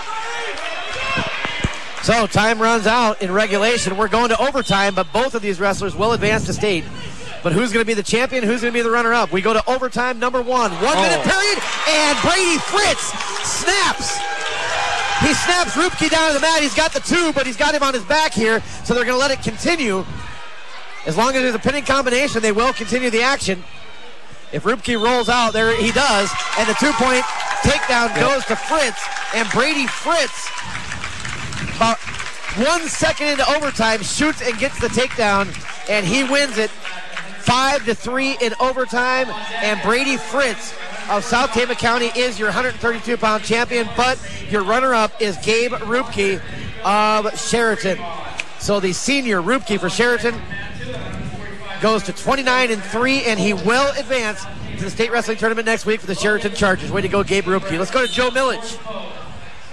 So time runs out in regulation. We're going to overtime, but both of these wrestlers will advance to state. But who's going to be the champion? Who's going to be the runner-up? We go to overtime number one. One oh. minute period, and Brady Fritz snaps. He snaps Rupke down to the mat. He's got the two, but he's got him on his back here, so they're going to let it continue. As long as there's a pinning combination, they will continue the action. If Rupke rolls out, there he does, and the two-point takedown yep. goes to Fritz, and Brady Fritz, about one second into overtime, shoots and gets the takedown, and he wins it five to three in overtime, and Brady Fritz of South Tama County is your one thirty-two pound champion, but your runner-up is Gabe Rupke of Sheraton. So the senior Rupke for Sheraton goes to twenty-nine and three, and he will advance to the state wrestling tournament next week for the Sheraton Chargers. Way to go, Gabe Rupke. Let's go to Joe Millage.